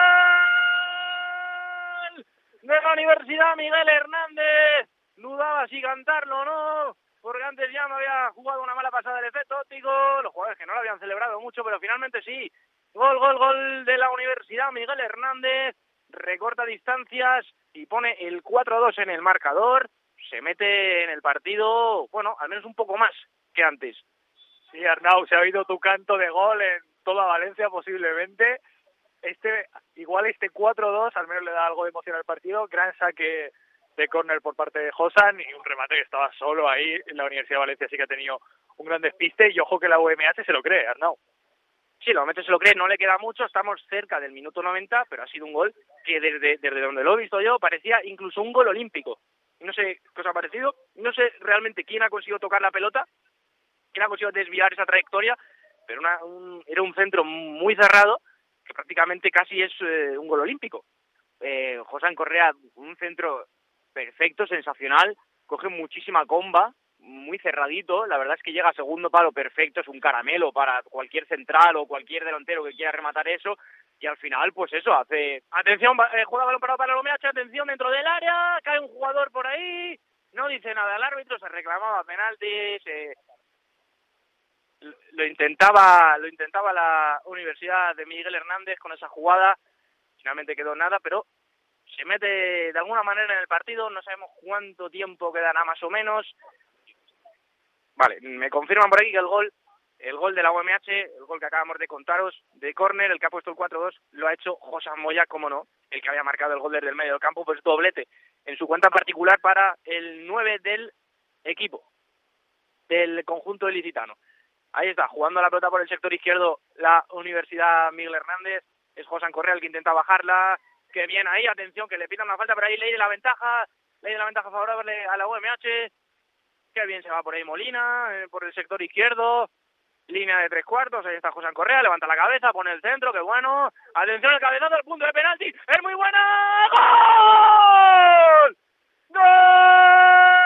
de la Universidad, Miguel Hernández. Dudaba si cantarlo o no, porque antes ya me había jugado una mala pasada del efecto óptico. Los jugadores que no lo habían celebrado mucho, pero finalmente sí. Gol, gol, gol de la Universidad, Miguel Hernández. Recorta distancias y pone el cuatro dos en el marcador. Se mete en el partido, bueno, al menos un poco más que antes. Sí, Arnau, se ha oído tu canto de gol en toda Valencia posiblemente. este igual este cuatro dos al menos le da algo de emoción al partido. Gran saque de córner por parte de Josan y un remate que estaba solo ahí. En la Universidad de Valencia sí que ha tenido un gran despiste y ojo que la U M H se lo cree, Arnau. Sí, la U M H se lo cree, no le queda mucho, estamos cerca del minuto noventa, pero ha sido un gol que desde, desde donde lo he visto yo parecía incluso un gol olímpico. No sé qué os ha parecido, no sé realmente quién ha conseguido tocar la pelota, quién ha conseguido desviar esa trayectoria, pero una, un, era un centro muy cerrado que prácticamente casi es eh, un gol olímpico. Eh, Josan Correa, un centro perfecto, sensacional, coge muchísima comba, muy cerradito, la verdad es que llega a segundo palo perfecto, es un caramelo para cualquier central o cualquier delantero que quiera rematar eso, y al final, pues eso, hace... Atención, eh, juega balón parado para el U M H, atención dentro del área, cae un jugador por ahí, no dice nada el árbitro, se reclamaba penaltis, eh, lo intentaba lo intentaba la Universidad de Miguel Hernández con esa jugada, finalmente quedó nada, pero se mete de alguna manera en el partido, no sabemos cuánto tiempo quedará más o menos. Vale, me confirman por aquí que el gol, el gol de la U M H, el gol que acabamos de contaros, de córner, el que ha puesto el cuatro dos, lo ha hecho Josan Moya, como no, el que había marcado el gol desde el medio del campo, pues doblete en su cuenta particular para el nueve del equipo, del conjunto ilicitano. Ahí está, jugando la pelota por el sector izquierdo la Universidad Miguel Hernández, es Josan Correa el que intenta bajarla, que bien ahí, atención, que le pitan una falta, pero ahí ley de la ventaja, ley de la ventaja favorable a la U M H, que bien se va por ahí Molina, eh, por el sector izquierdo, línea de tres cuartos, ahí está Josan Correa, levanta la cabeza, pone el centro, que bueno, atención el cabezazo al punto de penalti, es muy buena, ¡gol! ¡Gol!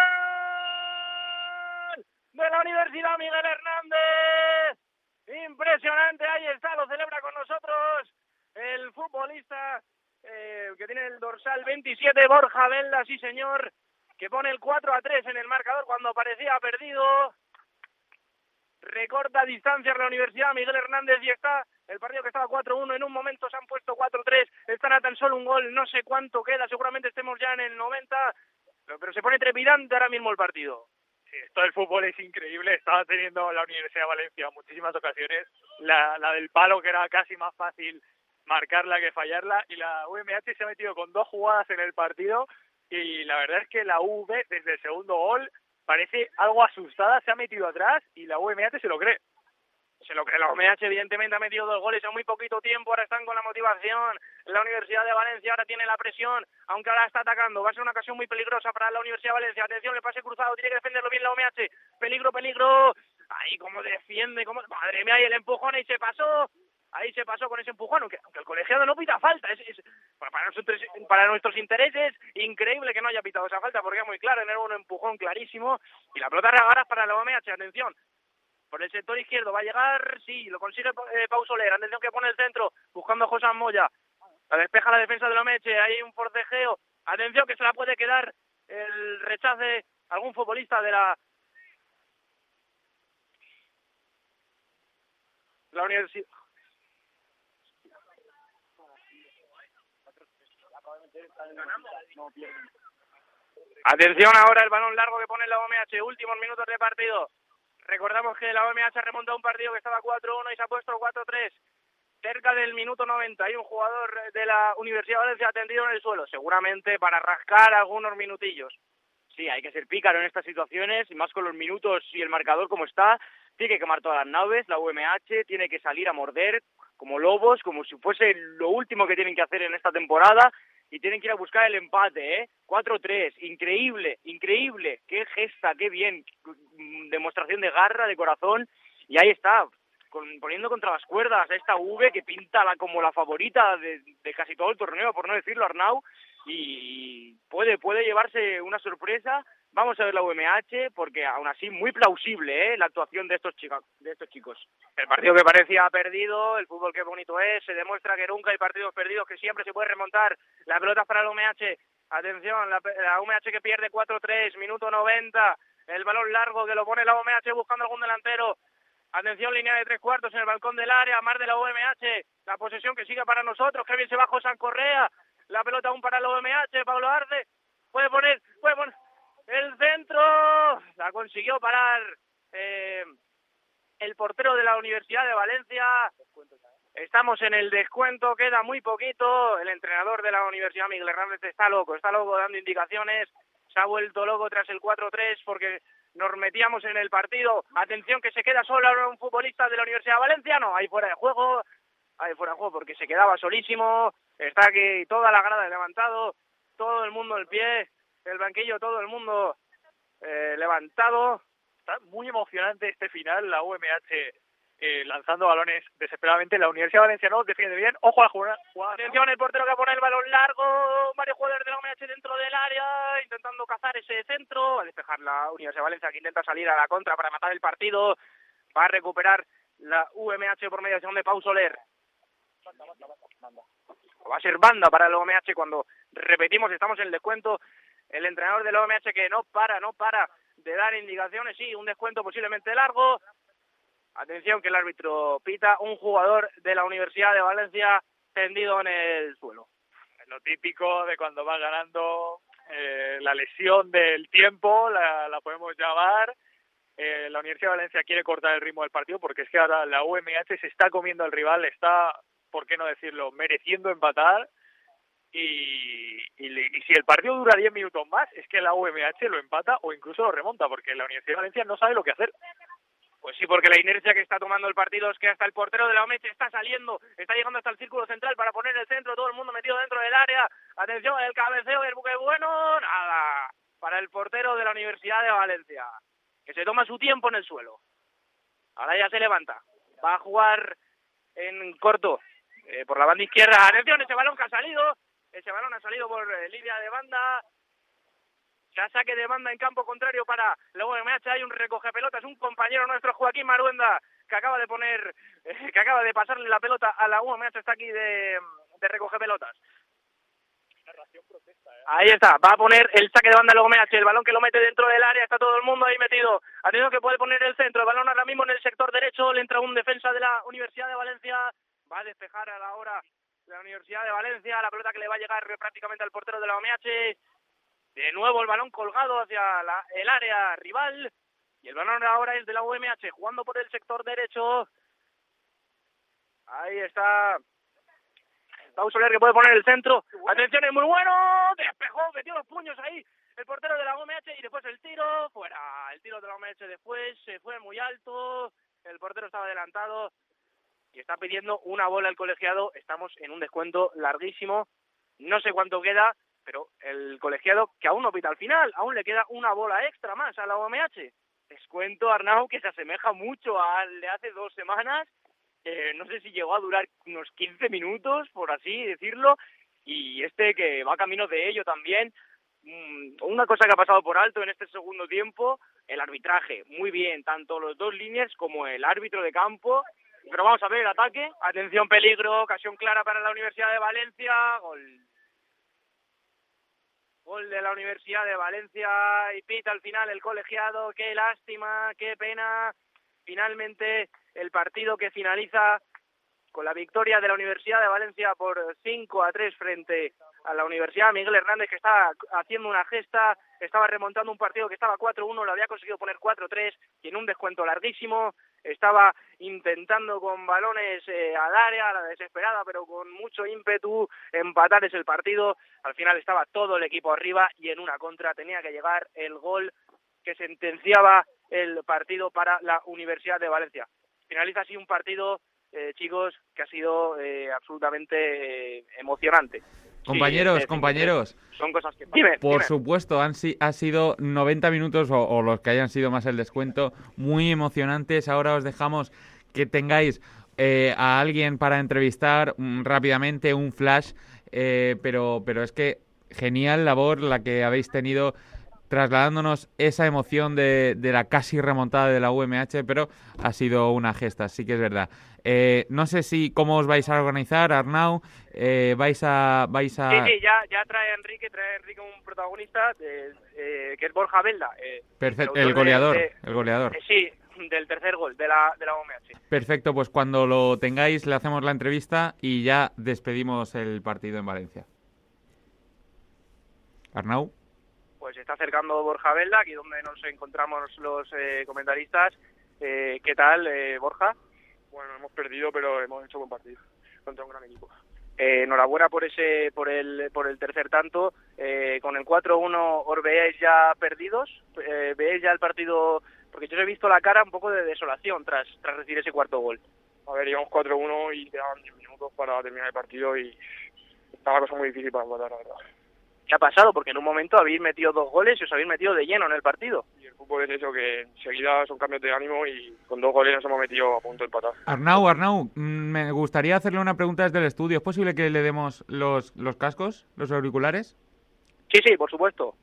De la Universidad Miguel Hernández, impresionante, ahí está, lo celebra con nosotros el futbolista eh, que tiene el dorsal veintisiete, Borja Velda, sí señor, que pone el cuatro a tres en el marcador cuando parecía perdido. Recorta distancias la Universidad Miguel Hernández y está el partido que estaba cuatro uno, en un momento se han puesto cuatro tres, están a tan solo un gol, no sé cuánto queda, seguramente estemos ya en el noventa, pero, pero se pone trepidante ahora mismo el partido. Sí, esto del fútbol es increíble, estaba teniendo la Universidad de Valencia muchísimas ocasiones, la, la del palo que era casi más fácil marcarla que fallarla, y la U M H se ha metido con dos jugadas en el partido, y la verdad es que la U V desde el segundo gol parece algo asustada, se ha metido atrás y la U M H se lo cree. Se lo cree, la U M H evidentemente ha metido dos goles en muy poquito tiempo, ahora están con la motivación, la Universidad de Valencia ahora tiene la presión, aunque ahora está atacando, va a ser una ocasión muy peligrosa para la Universidad de Valencia, atención, el pase cruzado, tiene que defenderlo bien la U M H, peligro, peligro, ahí como defiende, como madre mía, y el empujón ahí se pasó, ahí se pasó con ese empujón, aunque, aunque el colegiado no pita falta, es, es para, nosotros, para nuestros intereses, increíble que no haya pitado esa falta, porque es muy claro, era un empujón clarísimo, y la pelota ahora para la U M H, atención, por el sector izquierdo, va a llegar, sí, lo consigue eh, Pau Soler, atención que pone el centro, buscando a Josan Moya, la despeja la defensa de la U M H, hay un forcejeo, atención que se la puede quedar el rechace algún futbolista de la la Universidad. Atención ahora el balón largo que pone la U M H, últimos minutos de partido. Recordamos que la U M H ha remontado un partido que estaba cuatro uno y se ha puesto cuatro tres. Cerca del minuto noventa hay un jugador de la Universidad de Valencia tendido en el suelo, seguramente para rascar algunos minutillos. Sí, hay que ser pícaro en estas situaciones, y más con los minutos y el marcador como está. Tiene que quemar todas las naves, la U M H tiene que salir a morder como lobos, como si fuese lo último que tienen que hacer en esta temporada, y tienen que ir a buscar el empate, ¿eh? cuatro tres, increíble, increíble, qué gesta, qué bien, demostración de garra, de corazón, y ahí está, con, poniendo contra las cuerdas a esta U V que pinta la, como la favorita de, de casi todo el torneo, por no decirlo, Arnau, y puede, puede llevarse una sorpresa. Vamos a ver la U M H, porque aún así muy plausible, ¿eh? La actuación de estos chicos, de estos chicos. El partido que parecía perdido, el fútbol que bonito es, se demuestra que nunca hay partidos perdidos, que siempre se puede remontar. La pelota para la U M H, atención, la, la U M H que pierde cuatro tres, minuto noventa, el balón largo que lo pone la U M H buscando algún delantero. Atención, línea de tres cuartos en el balcón del área, más de la U M H, la posesión que sigue para nosotros, que bien se va Josan Correa, la pelota aún para la U M H, Pablo Arce, puede poner, puede poner... El centro la consiguió parar eh, el portero de la Universidad de Valencia. Estamos en el descuento, queda muy poquito. El entrenador de la Universidad Miguel Hernández está loco, está loco dando indicaciones. Se ha vuelto loco tras el cuatro tres porque nos metíamos en el partido. Atención que se queda solo ahora un futbolista de la Universidad de Valencia. No, ahí fuera de juego, ahí fuera de juego porque se quedaba solísimo. Está aquí toda la grada levantado, todo el mundo en pie, el banquillo, todo el mundo eh, levantado. Está muy emocionante este final, la U M H eh, lanzando balones desesperadamente. La Universidad Valenciana no defiende bien. Ojo a la jugada. Atención, el portero que pone el balón largo. Varios jugadores de la U M H dentro del área, intentando cazar ese centro. Va a despejar la Universidad de Valencia, que intenta salir a la contra para matar el partido. Va a recuperar la U M H por mediación de Pau Soler. Va a ser banda para la U M H cuando, repetimos, estamos en el descuento. El entrenador de la U M H que no para, no para de dar indicaciones. Sí, un descuento posiblemente largo. Atención que el árbitro pita, un jugador de la Universidad de Valencia tendido en el suelo. Es lo típico de cuando va ganando, eh, la lesión del tiempo, la, la podemos llamar. Eh, la Universidad de Valencia quiere cortar el ritmo del partido porque es que ahora la U M H se está comiendo al rival, está, por qué no decirlo, mereciendo empatar. Y, y, y si el partido dura diez minutos más, es que la U M H lo empata o incluso lo remonta, porque la Universidad de Valencia no sabe lo que hacer. Pues sí, porque la inercia que está tomando el partido es que hasta el portero de la U M H está saliendo, está llegando hasta el círculo central para poner el centro, todo el mundo metido dentro del área. Atención, el cabeceo del buque bueno, nada, para el portero de la Universidad de Valencia, que se toma su tiempo en el suelo. Ahora ya se levanta, va a jugar en corto, eh, por la banda izquierda. Atención, ese balón que ha salido, ese balón ha salido por eh, línea de banda. Ya saque de banda en campo contrario para la U M H. Hay un recoge pelotas, un compañero nuestro, Joaquín Maruenda, que acaba de poner, eh, que acaba de pasarle la pelota a la U M H. Está aquí de, de recoge pelotas. Protesta, ¿eh? Ahí está, va a poner el saque de banda la U M H, el balón que lo mete dentro del área, está todo el mundo ahí metido. Atención que puede poner el centro, el balón ahora mismo en el sector derecho, le entra un defensa de la Universidad de Valencia, va a despejar a la hora de la Universidad de Valencia, la pelota que le va a llegar prácticamente al portero de la U M H. De nuevo el balón colgado hacia la, el área rival. Y el balón ahora es de la U M H, jugando por el sector derecho. Ahí está Pau Soler, que puede poner el centro. Atención, es muy bueno. Despejó, metió los puños ahí el portero de la U M H. Y después el tiro, fuera. El tiro de la U M H después se fue muy alto. El portero estaba adelantado. Y está pidiendo una bola el colegiado. Estamos en un descuento larguísimo. No sé cuánto queda, pero el colegiado, que aún no pita al final, aún le queda una bola extra más a la U M H. Descuento, Arnau, que se asemeja mucho al de hace dos semanas. Eh, no sé si llegó a durar unos quince minutos, por así decirlo, y este que va camino de ello también. Mm, una cosa que ha pasado por alto en este segundo tiempo, el arbitraje. Muy bien, tanto los dos líneas como el árbitro de campo. Pero vamos a ver el ataque. Atención, peligro, ocasión clara para la Universidad de Valencia. Gol. Gol de la Universidad de Valencia y pita al final el colegiado. Qué lástima, qué pena. Finalmente el partido que finaliza con la victoria de la Universidad de Valencia por cinco a tres frente a la Universidad Miguel Hernández, que estaba haciendo una gesta, estaba remontando un partido que estaba cuatro uno, lo había conseguido poner cuatro tres y en un descuento larguísimo. Estaba intentando con balones eh, al área, a la desesperada, pero con mucho ímpetu, empatar ese partido. Al final estaba todo el equipo arriba y en una contra tenía que llegar el gol que sentenciaba el partido para la Universidad de Valencia. Finaliza así un partido, eh, chicos, que ha sido eh, absolutamente eh, emocionante. Compañeros, Sí, este, compañeros. Son cosas que... Dime, Por dime. supuesto, han, si, ha sido noventa minutos o, o los que hayan sido más el descuento, muy emocionantes. Ahora os dejamos que tengáis eh, a alguien para entrevistar um, rápidamente, un flash, eh, pero, pero es que genial labor la que habéis tenido trasladándonos esa emoción de, de la casi remontada de la U M H, pero ha sido una gesta, sí que es verdad. Eh, no sé si cómo os vais a organizar, Arnau, eh, vais a... vais a... Sí, sí, ya, ya trae Enrique, trae Enrique un protagonista, de, eh, que es Borja Belda. Eh, Perfecto, el, el goleador, de, el goleador. Eh, sí, del tercer gol de la, de la U M H. Perfecto, pues cuando lo tengáis le hacemos la entrevista y ya despedimos el partido en Valencia. Arnau. Pues se está acercando Borja Belda, aquí donde nos encontramos los eh, comentaristas. Eh, ¿Qué tal, eh, Borja? Bueno, hemos perdido, pero hemos hecho buen partido. contra un gran equipo. Eh, enhorabuena por ese por el por el tercer tanto. Eh, con el cuatro uno, ¿os veáis ya perdidos? Eh, ¿Veis ya el partido? Porque yo os he visto la cara un poco de desolación tras tras recibir ese cuarto gol. A ver, íbamos cuatro uno y quedaban diez minutos para terminar el partido y estaba la cosa muy difícil para empatar, la verdad. ¿Qué ha pasado? Porque en un momento habéis metido dos goles y os habéis metido de lleno en el partido. Y el fútbol es eso, que enseguida son cambios de ánimo y con dos goles nos hemos metido a punto de empatar. Arnau, Arnau, me gustaría hacerle una pregunta desde el estudio. ¿Es posible que le demos los, los cascos, los auriculares? Sí, sí, por supuesto.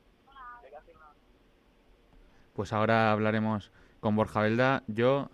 Pues ahora hablaremos con Borja Belda. Yo,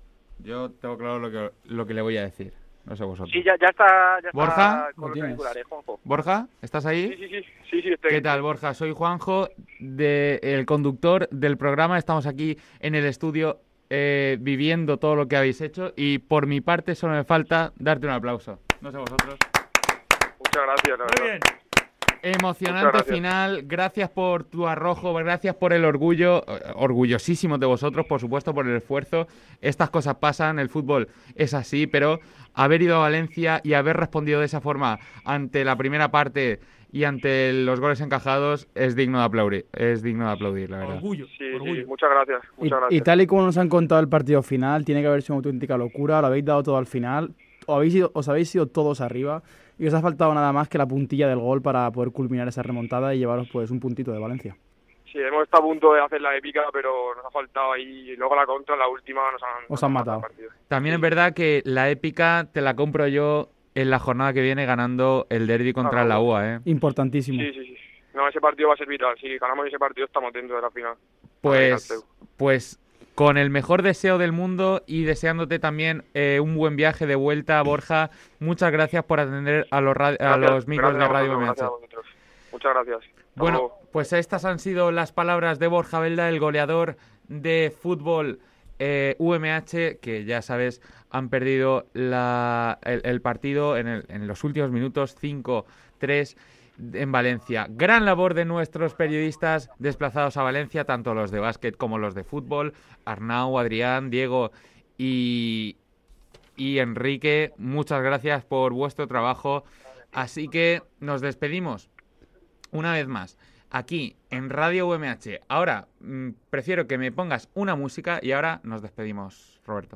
yo tengo claro lo que, lo que le voy a decir. No sé vosotros. Sí, ya, ya está, ya ¿Borja? está con los auriculares, Juanjo. ¿Borja? ¿Estás ahí? Sí, sí, sí. sí, sí estoy. ¿Qué tal, Borja? Soy Juanjo, de, el conductor del programa. Estamos aquí en el estudio eh, viviendo todo lo que habéis hecho y por mi parte solo me falta darte un aplauso. No sé vosotros. Muchas gracias, la verdad. Muy bien. Emocionante gracias. final, gracias por tu arrojo, gracias por el orgullo, orgullosísimos de vosotros, por supuesto, por el esfuerzo. Estas cosas pasan, el fútbol es así, pero haber ido a Valencia y haber respondido de esa forma ante la primera parte y ante los goles encajados es digno de aplaudir, es digno de aplaudir, la verdad. Orgullo, Sí, orgullo. sí, muchas gracias, Y, muchas gracias. y tal y como nos han contado el partido final, tiene que haber sido una auténtica locura, lo habéis dado todo al final, os habéis ido, os habéis ido todos arriba y os ha faltado nada más que la puntilla del gol para poder culminar esa remontada y llevaros pues un puntito de Valencia. Sí, hemos estado a punto de hacer la épica, pero nos ha faltado ahí. Y luego la contra, la última, nos han, Os han matado matado. el partido. También es verdad que la épica te la compro yo en la jornada que viene ganando el derbi contra Ah, la U A, ¿eh? Importantísimo. Sí, sí, sí. No, ese partido va a ser vital. Si ganamos ese partido, estamos dentro de la final. Pues, pues con el mejor deseo del mundo y deseándote también eh, un buen viaje de vuelta, Borja. Muchas gracias por atender a los, ra- a Gracias, los micros gracias de a Radio vosotros, M gracias a H. vosotros. Muchas gracias. Hasta Bueno, luego. pues estas han sido las palabras de Borja Belda, el goleador de fútbol eh, U M H, que ya sabes, han perdido la, el, el partido en, el, en los últimos minutos, cinco tres en Valencia. Gran labor de nuestros periodistas desplazados a Valencia, tanto los de básquet como los de fútbol. Arnau, Adrián, Diego y, y Enrique, muchas gracias por vuestro trabajo. Así que nos despedimos una vez más aquí en Radio U M H. Ahora mmm, prefiero que me pongas una música y ahora nos despedimos, Roberto.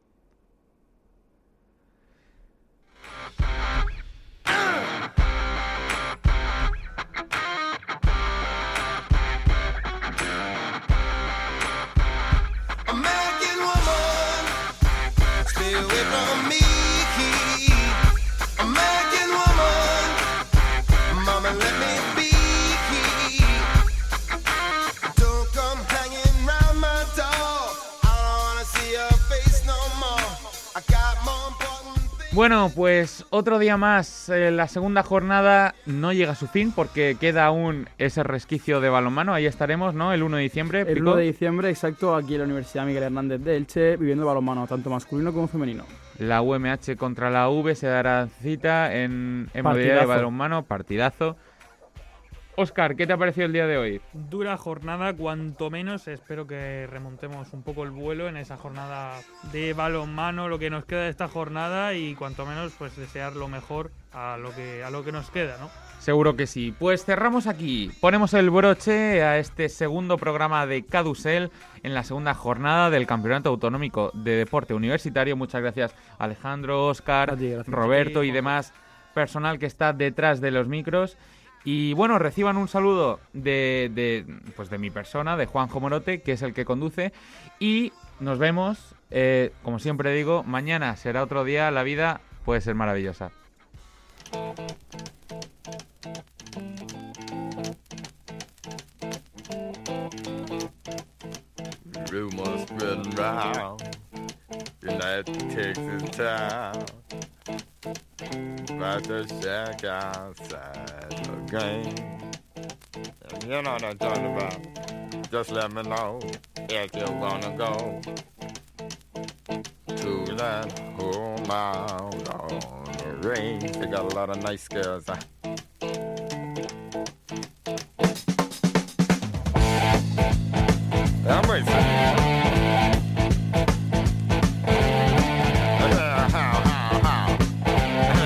Bueno, pues otro día más, eh, la segunda jornada no llega a su fin porque queda aún ese resquicio de balonmano. Ahí estaremos, ¿no? El uno de diciembre. El ¿Pico? uno de diciembre, exacto, aquí en la Universidad Miguel Hernández de Elche, viviendo balonmano, tanto masculino como femenino. La U M H contra la U V se dará cita en, en modalidad de balonmano, partidazo. Óscar, ¿qué te ha parecido el día de hoy? Dura jornada, cuanto menos. Espero que remontemos un poco el vuelo en esa jornada de balonmano, lo que nos queda de esta jornada, y cuanto menos pues desear lo mejor a lo que a lo que nos queda, ¿no? Seguro que sí. Pues cerramos aquí. Ponemos el broche a este segundo programa de Cadusel en la segunda jornada del Campeonato Autonómico de Deporte Universitario. Muchas gracias Alejandro, Óscar, Roberto y demás personal que está detrás de los micros. Y bueno, reciban un saludo de, de, pues de mi persona, de Juanjo Morote, que es el que conduce. Y nos vemos, eh, como siempre digo, mañana será otro día. La vida puede ser maravillosa. Rumors spreading round United Texas town about the shack outside the game. And you know what I'm talking about. Just let me know if you wanna go to that home out on the range. They got a lot of nice girls. Huh? I'm racing. How, how, how.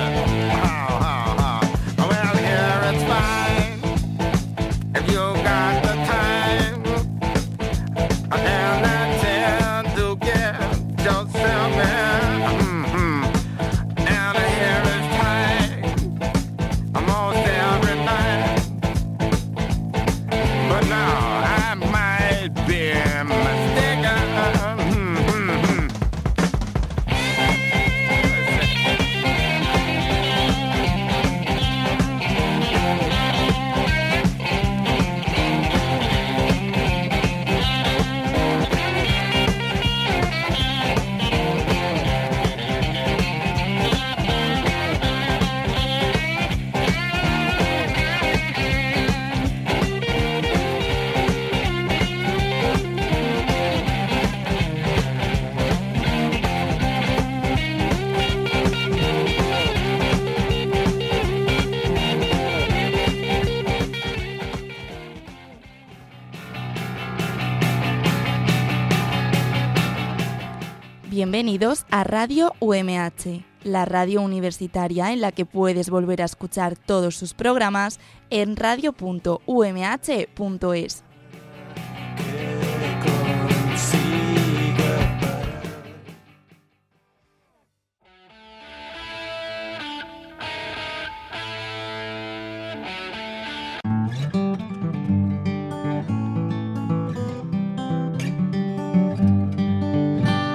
Bienvenidos a Radio U M H, la radio universitaria en la que puedes volver a escuchar todos sus programas en radio punto u m h punto es.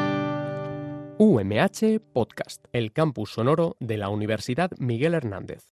U M H Podcast, el campus sonoro de la Universidad Miguel Hernández.